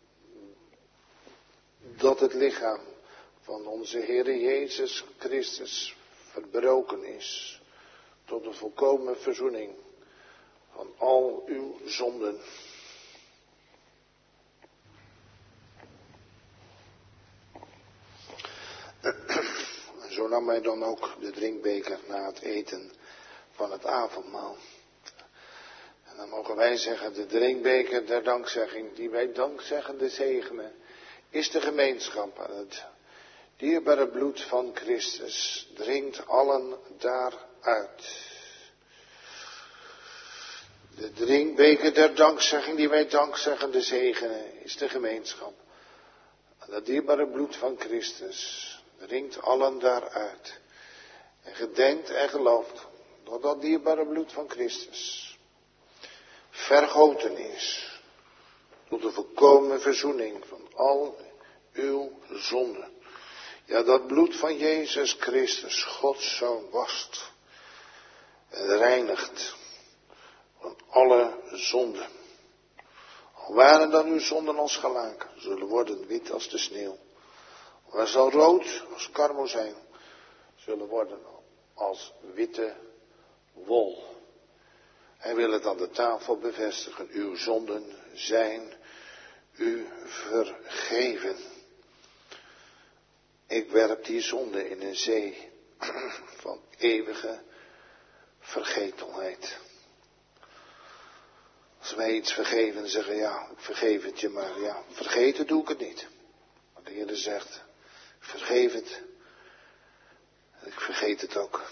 dat het lichaam van onze Heere Jezus Christus verbroken is tot de volkomen verzoening van al uw zonden. Zo nam hij dan ook de drinkbeker na het eten van het avondmaal. En dan mogen wij zeggen, de drinkbeker der dankzegging, die wij dankzeggende zegenen, is de gemeenschap aan het dierbare bloed van Christus. Drinkt allen daaruit. De drinkbeker der dankzegging, die wij dankzeggende zegenen, is de gemeenschap aan het dierbare bloed van Christus. Drinkt allen daaruit. En gedenkt en gelooft dat dat dierbare bloed van Christus vergoten is tot de volkomen verzoening van al uw zonden. Ja, dat bloed van Jezus Christus, Gods Zoon, wast en reinigt van alle zonden. Al waren dan uw zonden als gelaken, zullen worden wit als de sneeuw. Maar zal rood als karmozijn, zullen worden als witte wol. Hij wil het aan de tafel bevestigen. Uw zonden zijn u vergeven. Ik werp die zonde in een zee van eeuwige vergetelheid. Als wij iets vergeven, zeggen ja, ik vergeef het je, maar ja, vergeten doe ik het niet. Maar de Heer zegt, ik vergeef het. En ik vergeet het ook.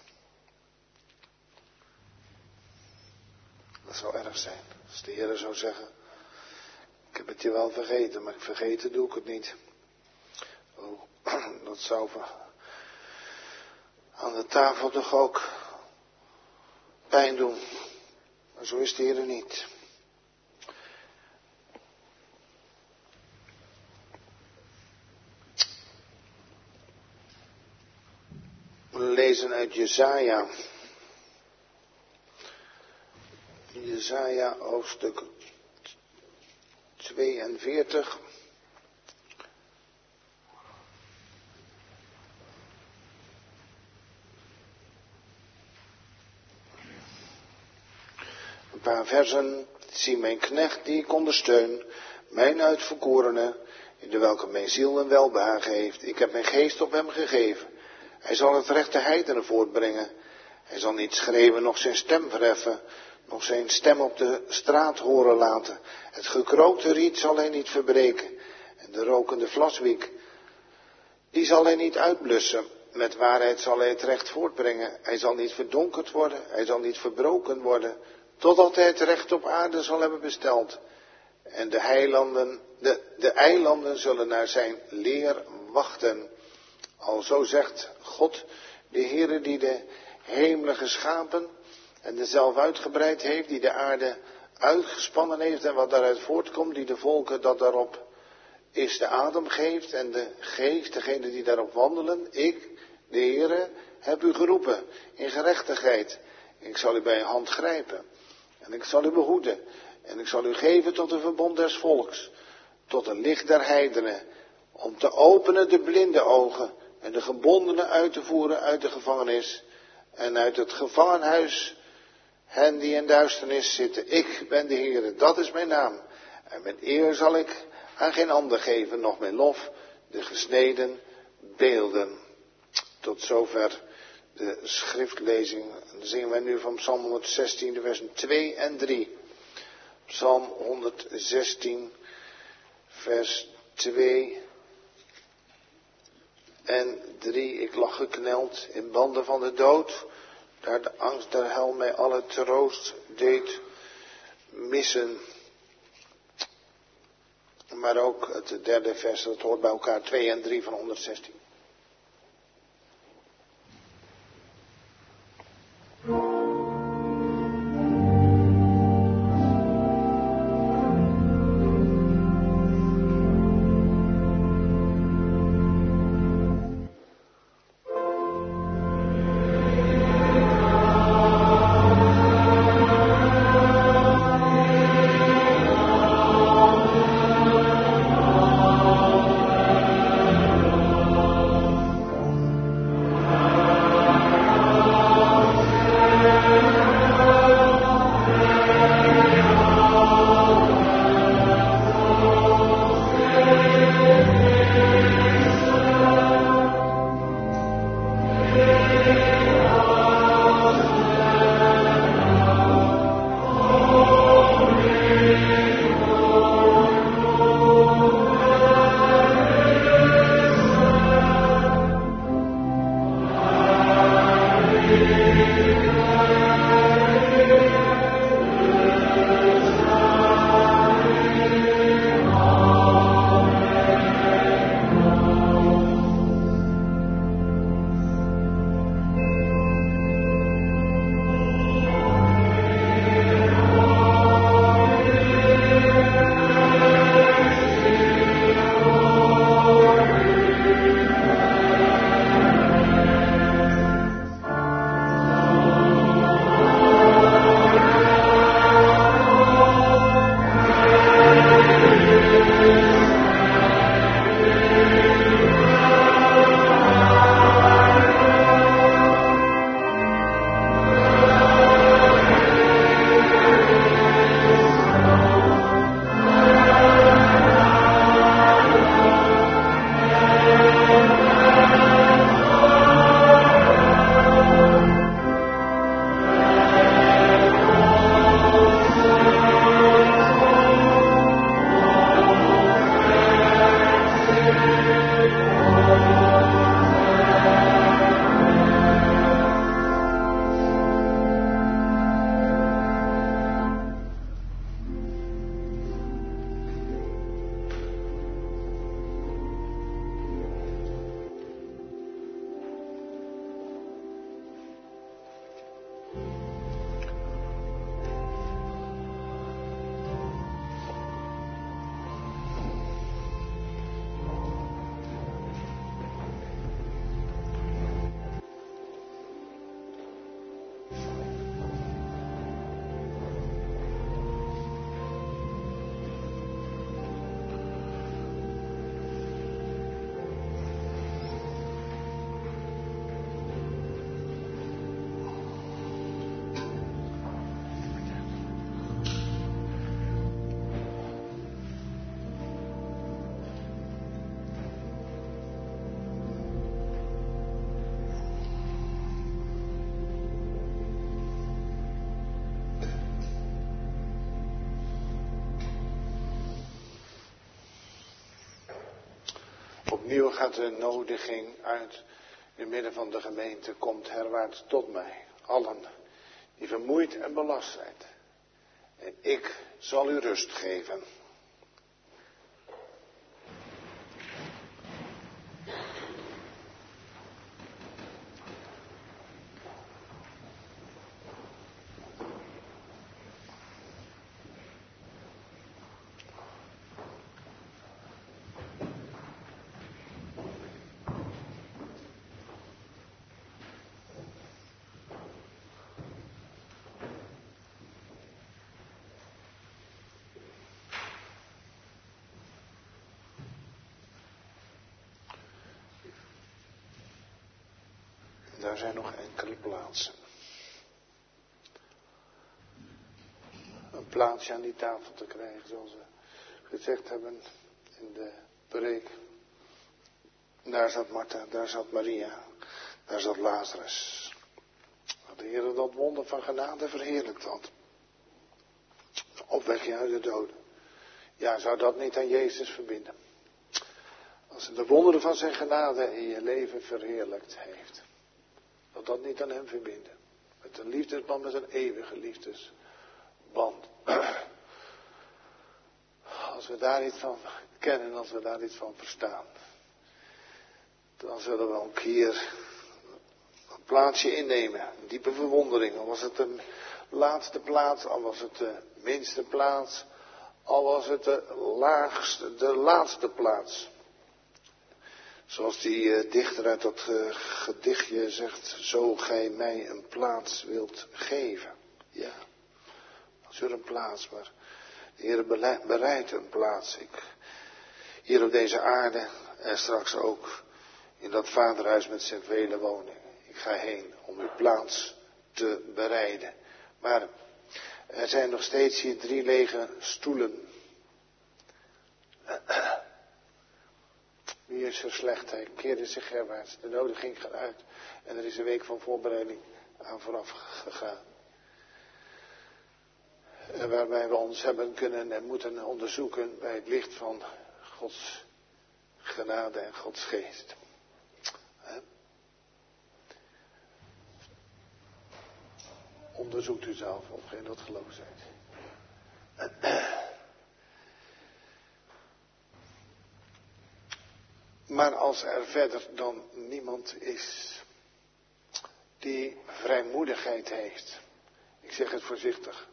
Dat zou erg zijn. Als de Heer zou zeggen, ik heb het je wel vergeten, maar ik vergeten doe ik het niet. Oh, dat zou aan de tafel toch ook pijn doen. Maar zo is de Heer niet. We lezen uit Jesaja. Jesaja hoofdstuk 42. Een paar versen. Zie mijn knecht die ik ondersteun, mijn uitverkorene, in de welke mijn ziel een welbehagen heeft. Ik heb mijn geest op hem gegeven. Hij zal het rechte heidenen voortbrengen. Hij zal niet schreeuwen, noch zijn stem verheffen, nog zijn stem op de straat horen laten. Het gekrookte riet zal hij niet verbreken. En de rokende vlaswiek, die zal hij niet uitblussen. Met waarheid zal hij het recht voortbrengen. Hij zal niet verdonkerd worden, hij zal niet verbroken worden, totdat hij het recht op aarde zal hebben besteld. En de eilanden zullen naar zijn leer wachten. Alzo zegt God, de Heere die de hemelen geschapen en de zelf uitgebreid heeft, die de aarde uitgespannen heeft en wat daaruit voortkomt, die de volken dat daarop is de adem geeft en de geest, degene die daarop wandelen. Ik, de Heere, heb u geroepen in gerechtigheid. Ik zal u bij een hand grijpen en ik zal u behoeden en ik zal u geven tot een verbond des volks, tot een licht der heidenen, om te openen de blinde ogen en de gebondenen uit te voeren uit de gevangenis en uit het gevangenhuis hen die in duisternis zitten. Ik ben de Heere, dat is mijn naam. En mijn eer zal ik aan geen ander geven, noch mijn lof, de gesneden beelden. Tot zover de schriftlezing. Dan zingen wij nu van Psalm 116, de versen 2 en 3. Psalm 116, vers 2 en 3. Ik lag gekneld in banden van de dood, daar de angst der hel mij alle troost deed missen. Maar ook het derde vers, dat hoort bij elkaar, 2 en 3 van 116. Opnieuw gaat de nodiging uit in het midden van de gemeente. Komt herwaarts tot mij, allen die vermoeid en belast zijn. En ik zal u rust geven. Daar zijn nog enkele plaatsen. Een plaatsje aan die tafel te krijgen, zoals we gezegd hebben in de preek. Daar zat Martha, daar zat Maria, daar zat Lazarus. Dat de Heer dat wonder van genade verheerlijkt had. Opwekking uit de doden. Ja, zou dat niet aan Jezus verbinden? Als hij de wonderen van zijn genade in je leven verheerlijkt heeft. Dat niet aan hem verbinden. Met een liefdesband, met een eeuwige liefdesband. Als we daar iets van kennen, als we daar iets van verstaan. Dan zullen we ook hier een plaatsje innemen. Een diepe verwondering. Al was het de laatste plaats, al was het de minste plaats. Al was het de laatste plaats. Zoals die dichter uit dat gedichtje zegt, zo gij mij een plaats wilt geven. Ja, als u een plaats, maar de Heer bereidt een plaats. Hier op deze aarde en straks ook in dat vaderhuis met zijn vele woningen. Ik ga heen om uw plaats te bereiden. Maar er zijn nog steeds hier 3 lege stoelen. Wie is er slecht? Hij keerde zich herwaarts. De nodiging gaat uit. En er is een week van voorbereiding aan vooraf gegaan. En waarbij we ons hebben kunnen en moeten onderzoeken bij het licht van Gods genade en Gods geest. Onderzoekt u zelf of geen dat geloof zijt. Maar als er verder dan niemand is die vrijmoedigheid heeft. Ik zeg het voorzichtig.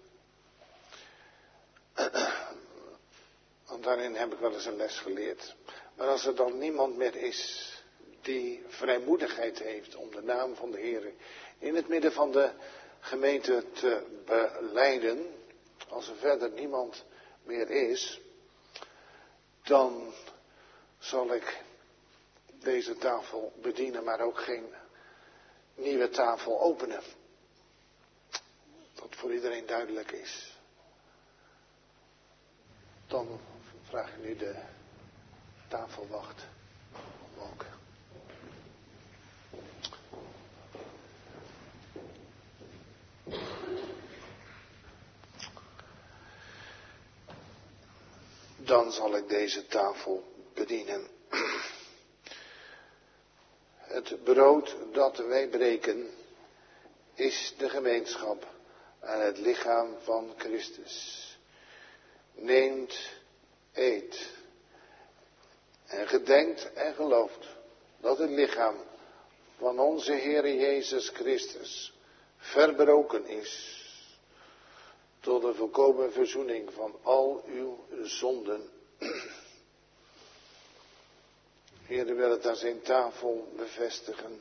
Want daarin heb ik wel eens een les geleerd. Maar als er dan niemand meer is die vrijmoedigheid heeft om de naam van de Heer in het midden van de gemeente te belijden. Als er verder niemand meer is, dan zal ik deze tafel bedienen, maar ook geen nieuwe tafel openen. Dat voor iedereen duidelijk is. Dan vraag ik nu de tafelwacht om ook. Dan zal ik deze tafel bedienen. Het brood dat wij breken is de gemeenschap aan het lichaam van Christus. Neemt, eet en gedenkt en gelooft dat het lichaam van onze Heere Jezus Christus verbroken is tot de volkomen verzoening van al uw zonden. Heer wil het aan zijn tafel bevestigen.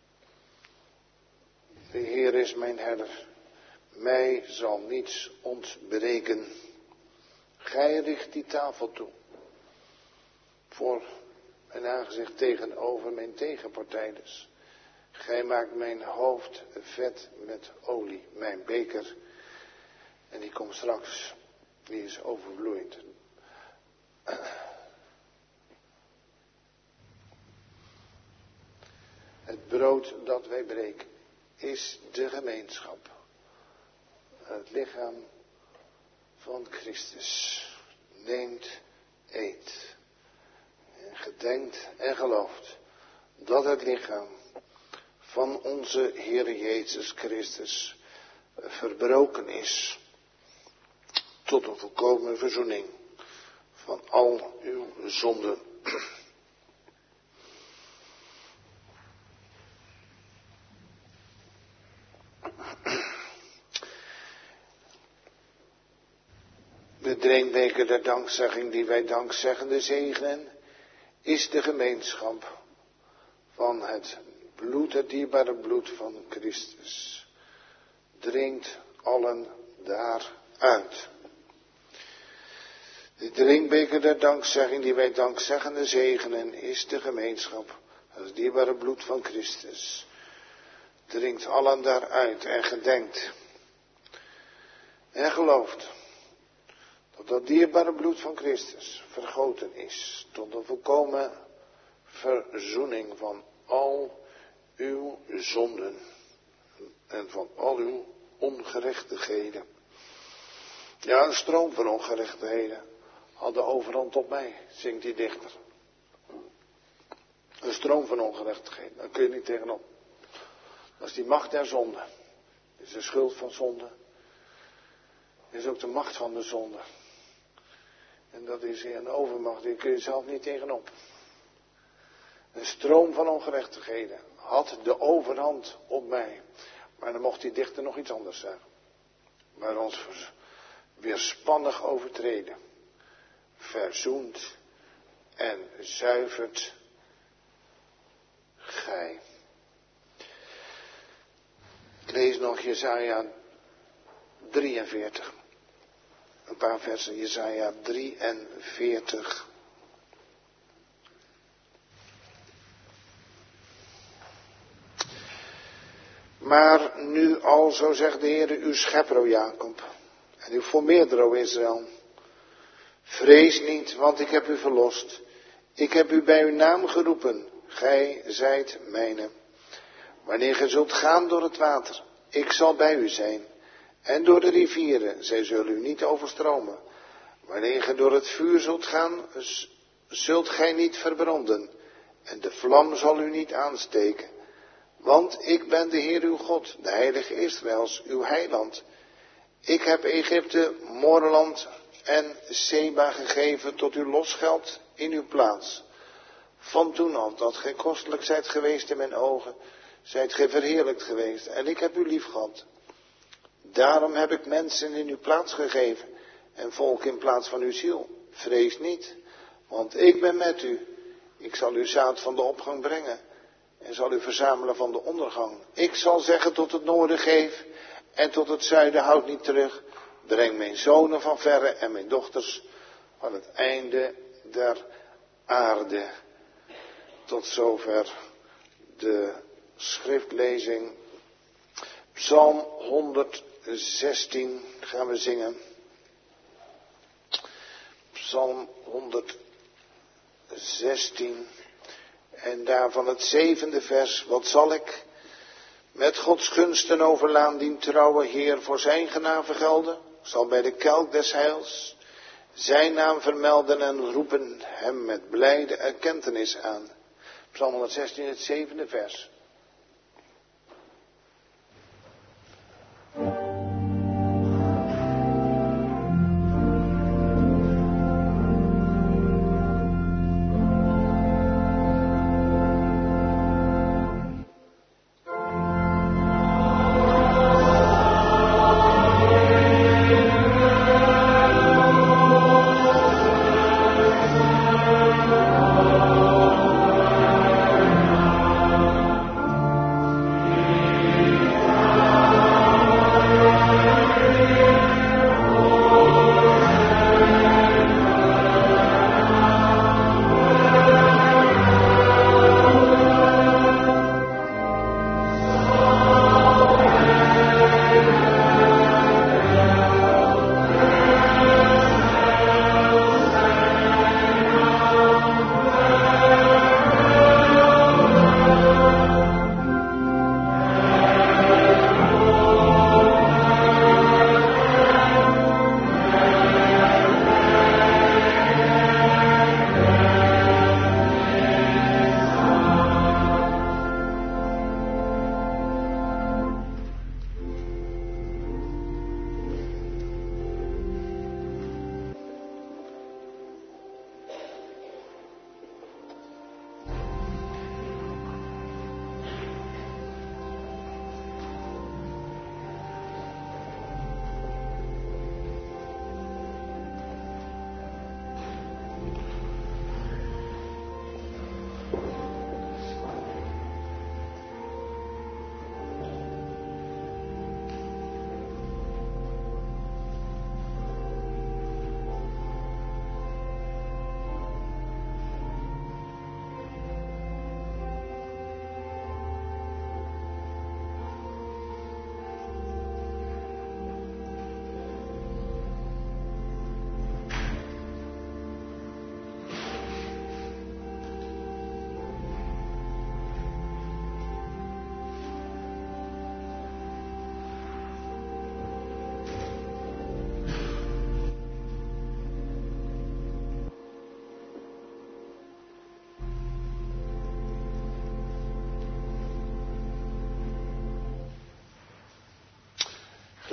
De Heer is mijn herder. Mij zal niets ontbreken. Gij richt die tafel toe. Voor mijn aangezicht tegenover mijn tegenpartij dus. Gij maakt mijn hoofd vet met olie. Mijn beker. En die komt straks. Die is overvloeiend. Het brood dat wij breken is de gemeenschap. Het lichaam van Christus. Neemt, eet. En gedenkt en gelooft dat het lichaam van onze Heere Jezus Christus verbroken is tot een volkomen verzoening van al uw zonden. De drinkbeker der dankzegging die wij dankzeggende zegenen, is de gemeenschap van het bloed, het dierbare bloed van Christus. Drinkt allen daaruit. De drinkbeker der dankzegging die wij dankzeggende zegenen, is de gemeenschap van het dierbare bloed van Christus. Drinkt allen daaruit en gedenkt en gelooft dat dat dierbare bloed van Christus vergoten is tot een volkomen verzoening van al uw zonden en van al uw ongerechtigheden. Ja, een stroom van ongerechtigheden had de overhand op mij, zingt die dichter. Een stroom van ongerechtigheden, daar kun je niet tegenop. Dat is die macht der zonde. Dat is de schuld van zonde. Dat is ook de macht van de zonde. En dat is een overmacht, die kun je zelf niet tegenop. Een stroom van ongerechtigheden had de overhand op mij. Maar dan mocht die dichter nog iets anders zeggen. Maar ons weerspannig overtreden, verzoend en zuivert gij. Ik lees nog Jesaja 43. Een paar versen, Jesaja 43. Maar nu al, zo zegt de Heere, uw schepper, o Jacob, en uw vermeerder, o Israël. Vrees niet, want ik heb u verlost. Ik heb u bij uw naam geroepen. Gij zijt mijne. Wanneer gij zult gaan door het water, ik zal bij u zijn. En door de rivieren, zij zullen u niet overstromen. Wanneer gij door het vuur zult gaan, zult gij niet verbranden. En de vlam zal u niet aansteken. Want ik ben de Heer uw God, de Heilige Israëls, uw heiland. Ik heb Egypte, Moorland en Seba gegeven tot uw losgeld in uw plaats. Van toen al dat gij kostelijk zijt geweest in mijn ogen, zijt gij verheerlijkt geweest. En ik heb u lief gehad. Daarom heb ik mensen in uw plaats gegeven en volk in plaats van uw ziel. Vrees niet, want ik ben met u. Ik zal uw zaad van de opgang brengen en zal u verzamelen van de ondergang. Ik zal zeggen tot het noorden geef en tot het zuiden houd niet terug. Breng mijn zonen van verre en mijn dochters van het einde der aarde. Tot zover de schriftlezing. Psalm 116 gaan we zingen. Psalm 116 en daarvan het 7e vers. Wat zal ik met Gods gunsten overlaan dien trouwe Heer voor zijn genade gelden? Zal bij de kelk des heils zijn naam vermelden en roepen hem met blijde erkentenis aan. Psalm 116 het 7e vers.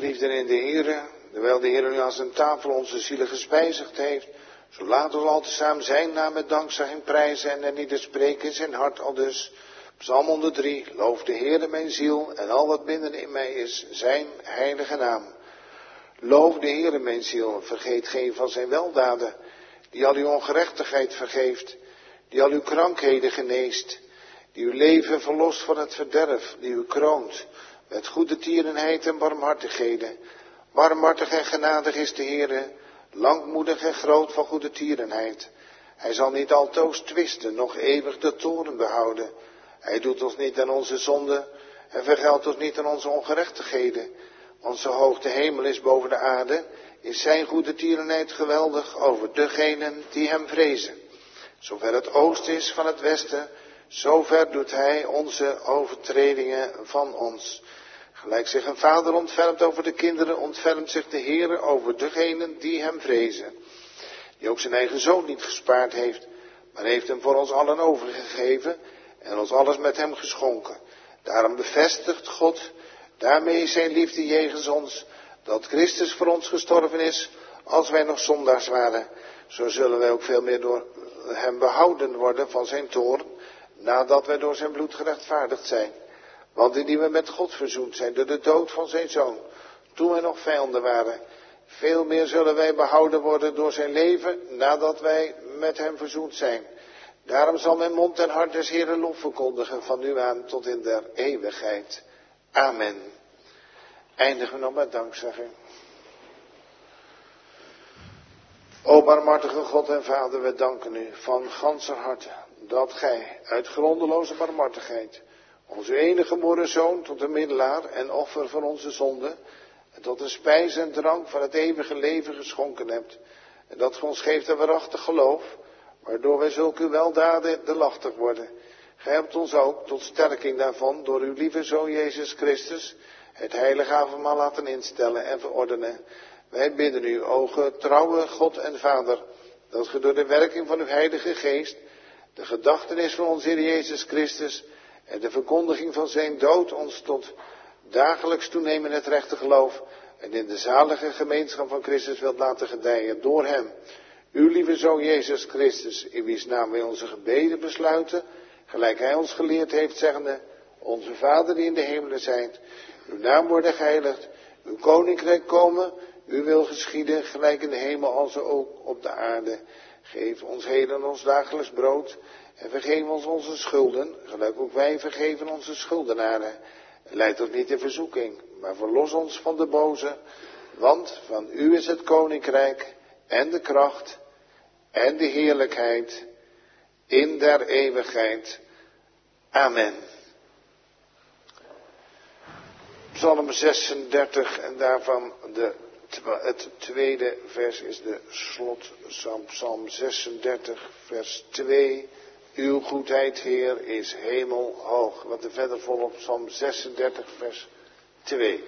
Geliefden in de Heere, terwijl de Heer nu aan zijn tafel onze zielen gespijzigd heeft, zo laten we al tezamen zijn naam met dankzegging prijzen en ieder spreken in zijn hart al dus. Psalm 103, loof de Heere mijn ziel en al wat binnen in mij is, zijn heilige naam. Loof de Heere mijn ziel, vergeet geen van zijn weldaden, die al uw ongerechtigheid vergeeft, die al uw krankheden geneest, die uw leven verlost van het verderf, die u kroont met goede tierenheid en barmhartigheden. Barmhartig en genadig is de Heere, langmoedig en groot van goede tierenheid. Hij zal niet altoos twisten, nog eeuwig de toorn behouden. Hij doet ons niet aan onze zonden en vergeldt ons niet aan onze ongerechtigheden. Want zo hoog de hemel is boven de aarde, is zijn goede tierenheid geweldig over degenen die hem vrezen. Zover het oosten is van het westen, zover doet hij onze overtredingen van ons. Gelijk zich een vader ontfermt over de kinderen, ontfermt zich de Heere over degenen die hem vrezen. Die ook zijn eigen zoon niet gespaard heeft, maar heeft hem voor ons allen overgegeven en ons alles met hem geschonken. Daarom bevestigt God daarmee zijn liefde jegens ons, dat Christus voor ons gestorven is, als wij nog zondaars waren. Zo zullen wij ook veel meer door hem behouden worden van zijn toorn, nadat wij door zijn bloed gerechtvaardigd zijn. Want indien we met God verzoend zijn door de dood van zijn zoon, toen wij nog vijanden waren, veel meer zullen wij behouden worden door zijn leven, nadat wij met hem verzoend zijn. Daarom zal mijn mond en hart des Heeren lof verkondigen van nu aan tot in der eeuwigheid. Amen. Eindigen we nog met dankzegging. O barmhartige God en Vader, we danken u van ganser harte dat gij uit grondeloze barmhartigheid onze enige geboren zoon tot een middelaar en offer voor onze zonden en tot een spijs en drank van het eeuwige leven geschonken hebt. En dat ge ons geeft een waarachtig geloof, waardoor wij zulke weldaden delachtig worden. Gij hebt ons ook tot sterking daarvan door uw lieve Zoon Jezus Christus het heilige avondmaal laten instellen en verordenen. Wij bidden u, o getrouwe God en Vader, dat ge door de werking van uw heilige geest de gedachtenis van onze Heer Jezus Christus en de verkondiging van zijn dood ons tot dagelijks toenemen in het rechte geloof en in de zalige gemeenschap van Christus wilt laten gedijen door hem, uw lieve Zoon Jezus Christus, in wiens naam wij onze gebeden besluiten, gelijk hij ons geleerd heeft, zeggende: Onze Vader die in de hemelen zijt, uw naam worden geheiligd, uw koninkrijk komen, uw wil geschieden, gelijk in de hemel als ook op de aarde. Geef ons heden ons dagelijks brood en vergeef ons onze schulden, gelijk ook wij vergeven onze schuldenaren. En leid ons niet in verzoeking, maar verlos ons van de boze, want van u is het koninkrijk en de kracht en de heerlijkheid in der eeuwigheid. Amen. Psalm 36 en daarvan het tweede vers is de slotpsalm. Psalm 36 vers 2. Uw goedheid, Heer, is hemelhoog. Wat er verder volgt, Psalm 36 vers 2.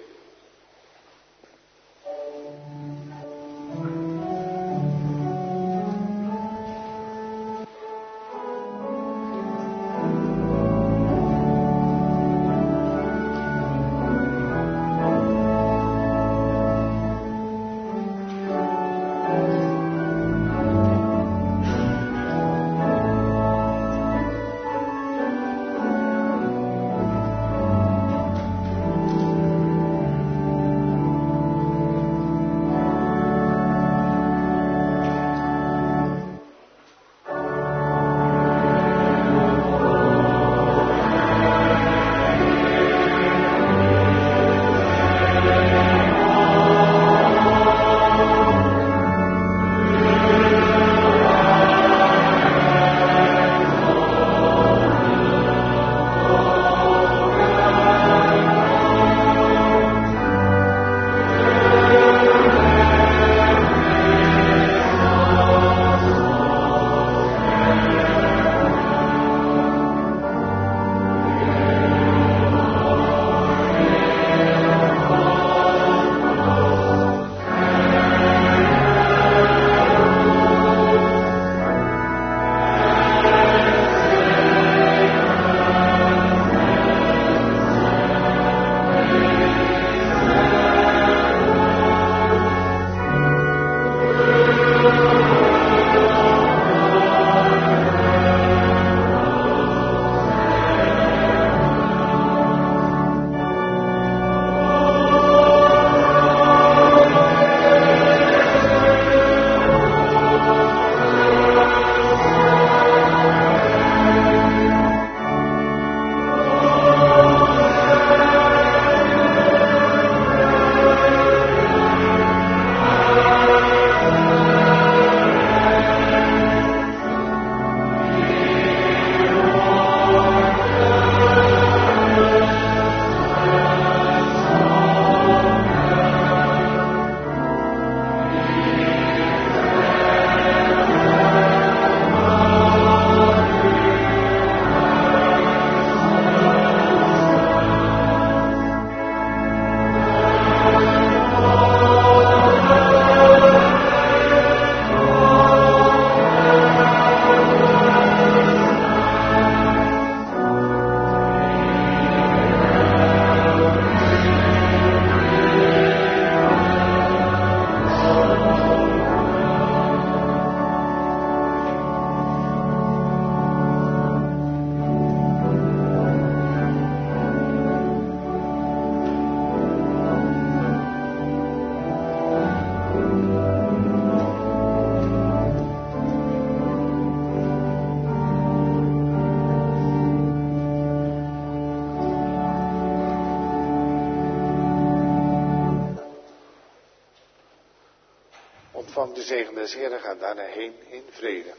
Ontvang de zegen des Heeren, ga daarna heen in vrede.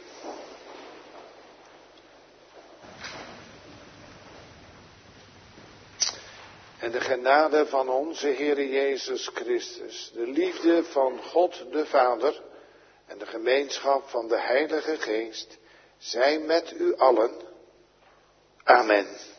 En de genade van onze Heere Jezus Christus, de liefde van God de Vader en de gemeenschap van de Heilige Geest, zij met u allen. Amen.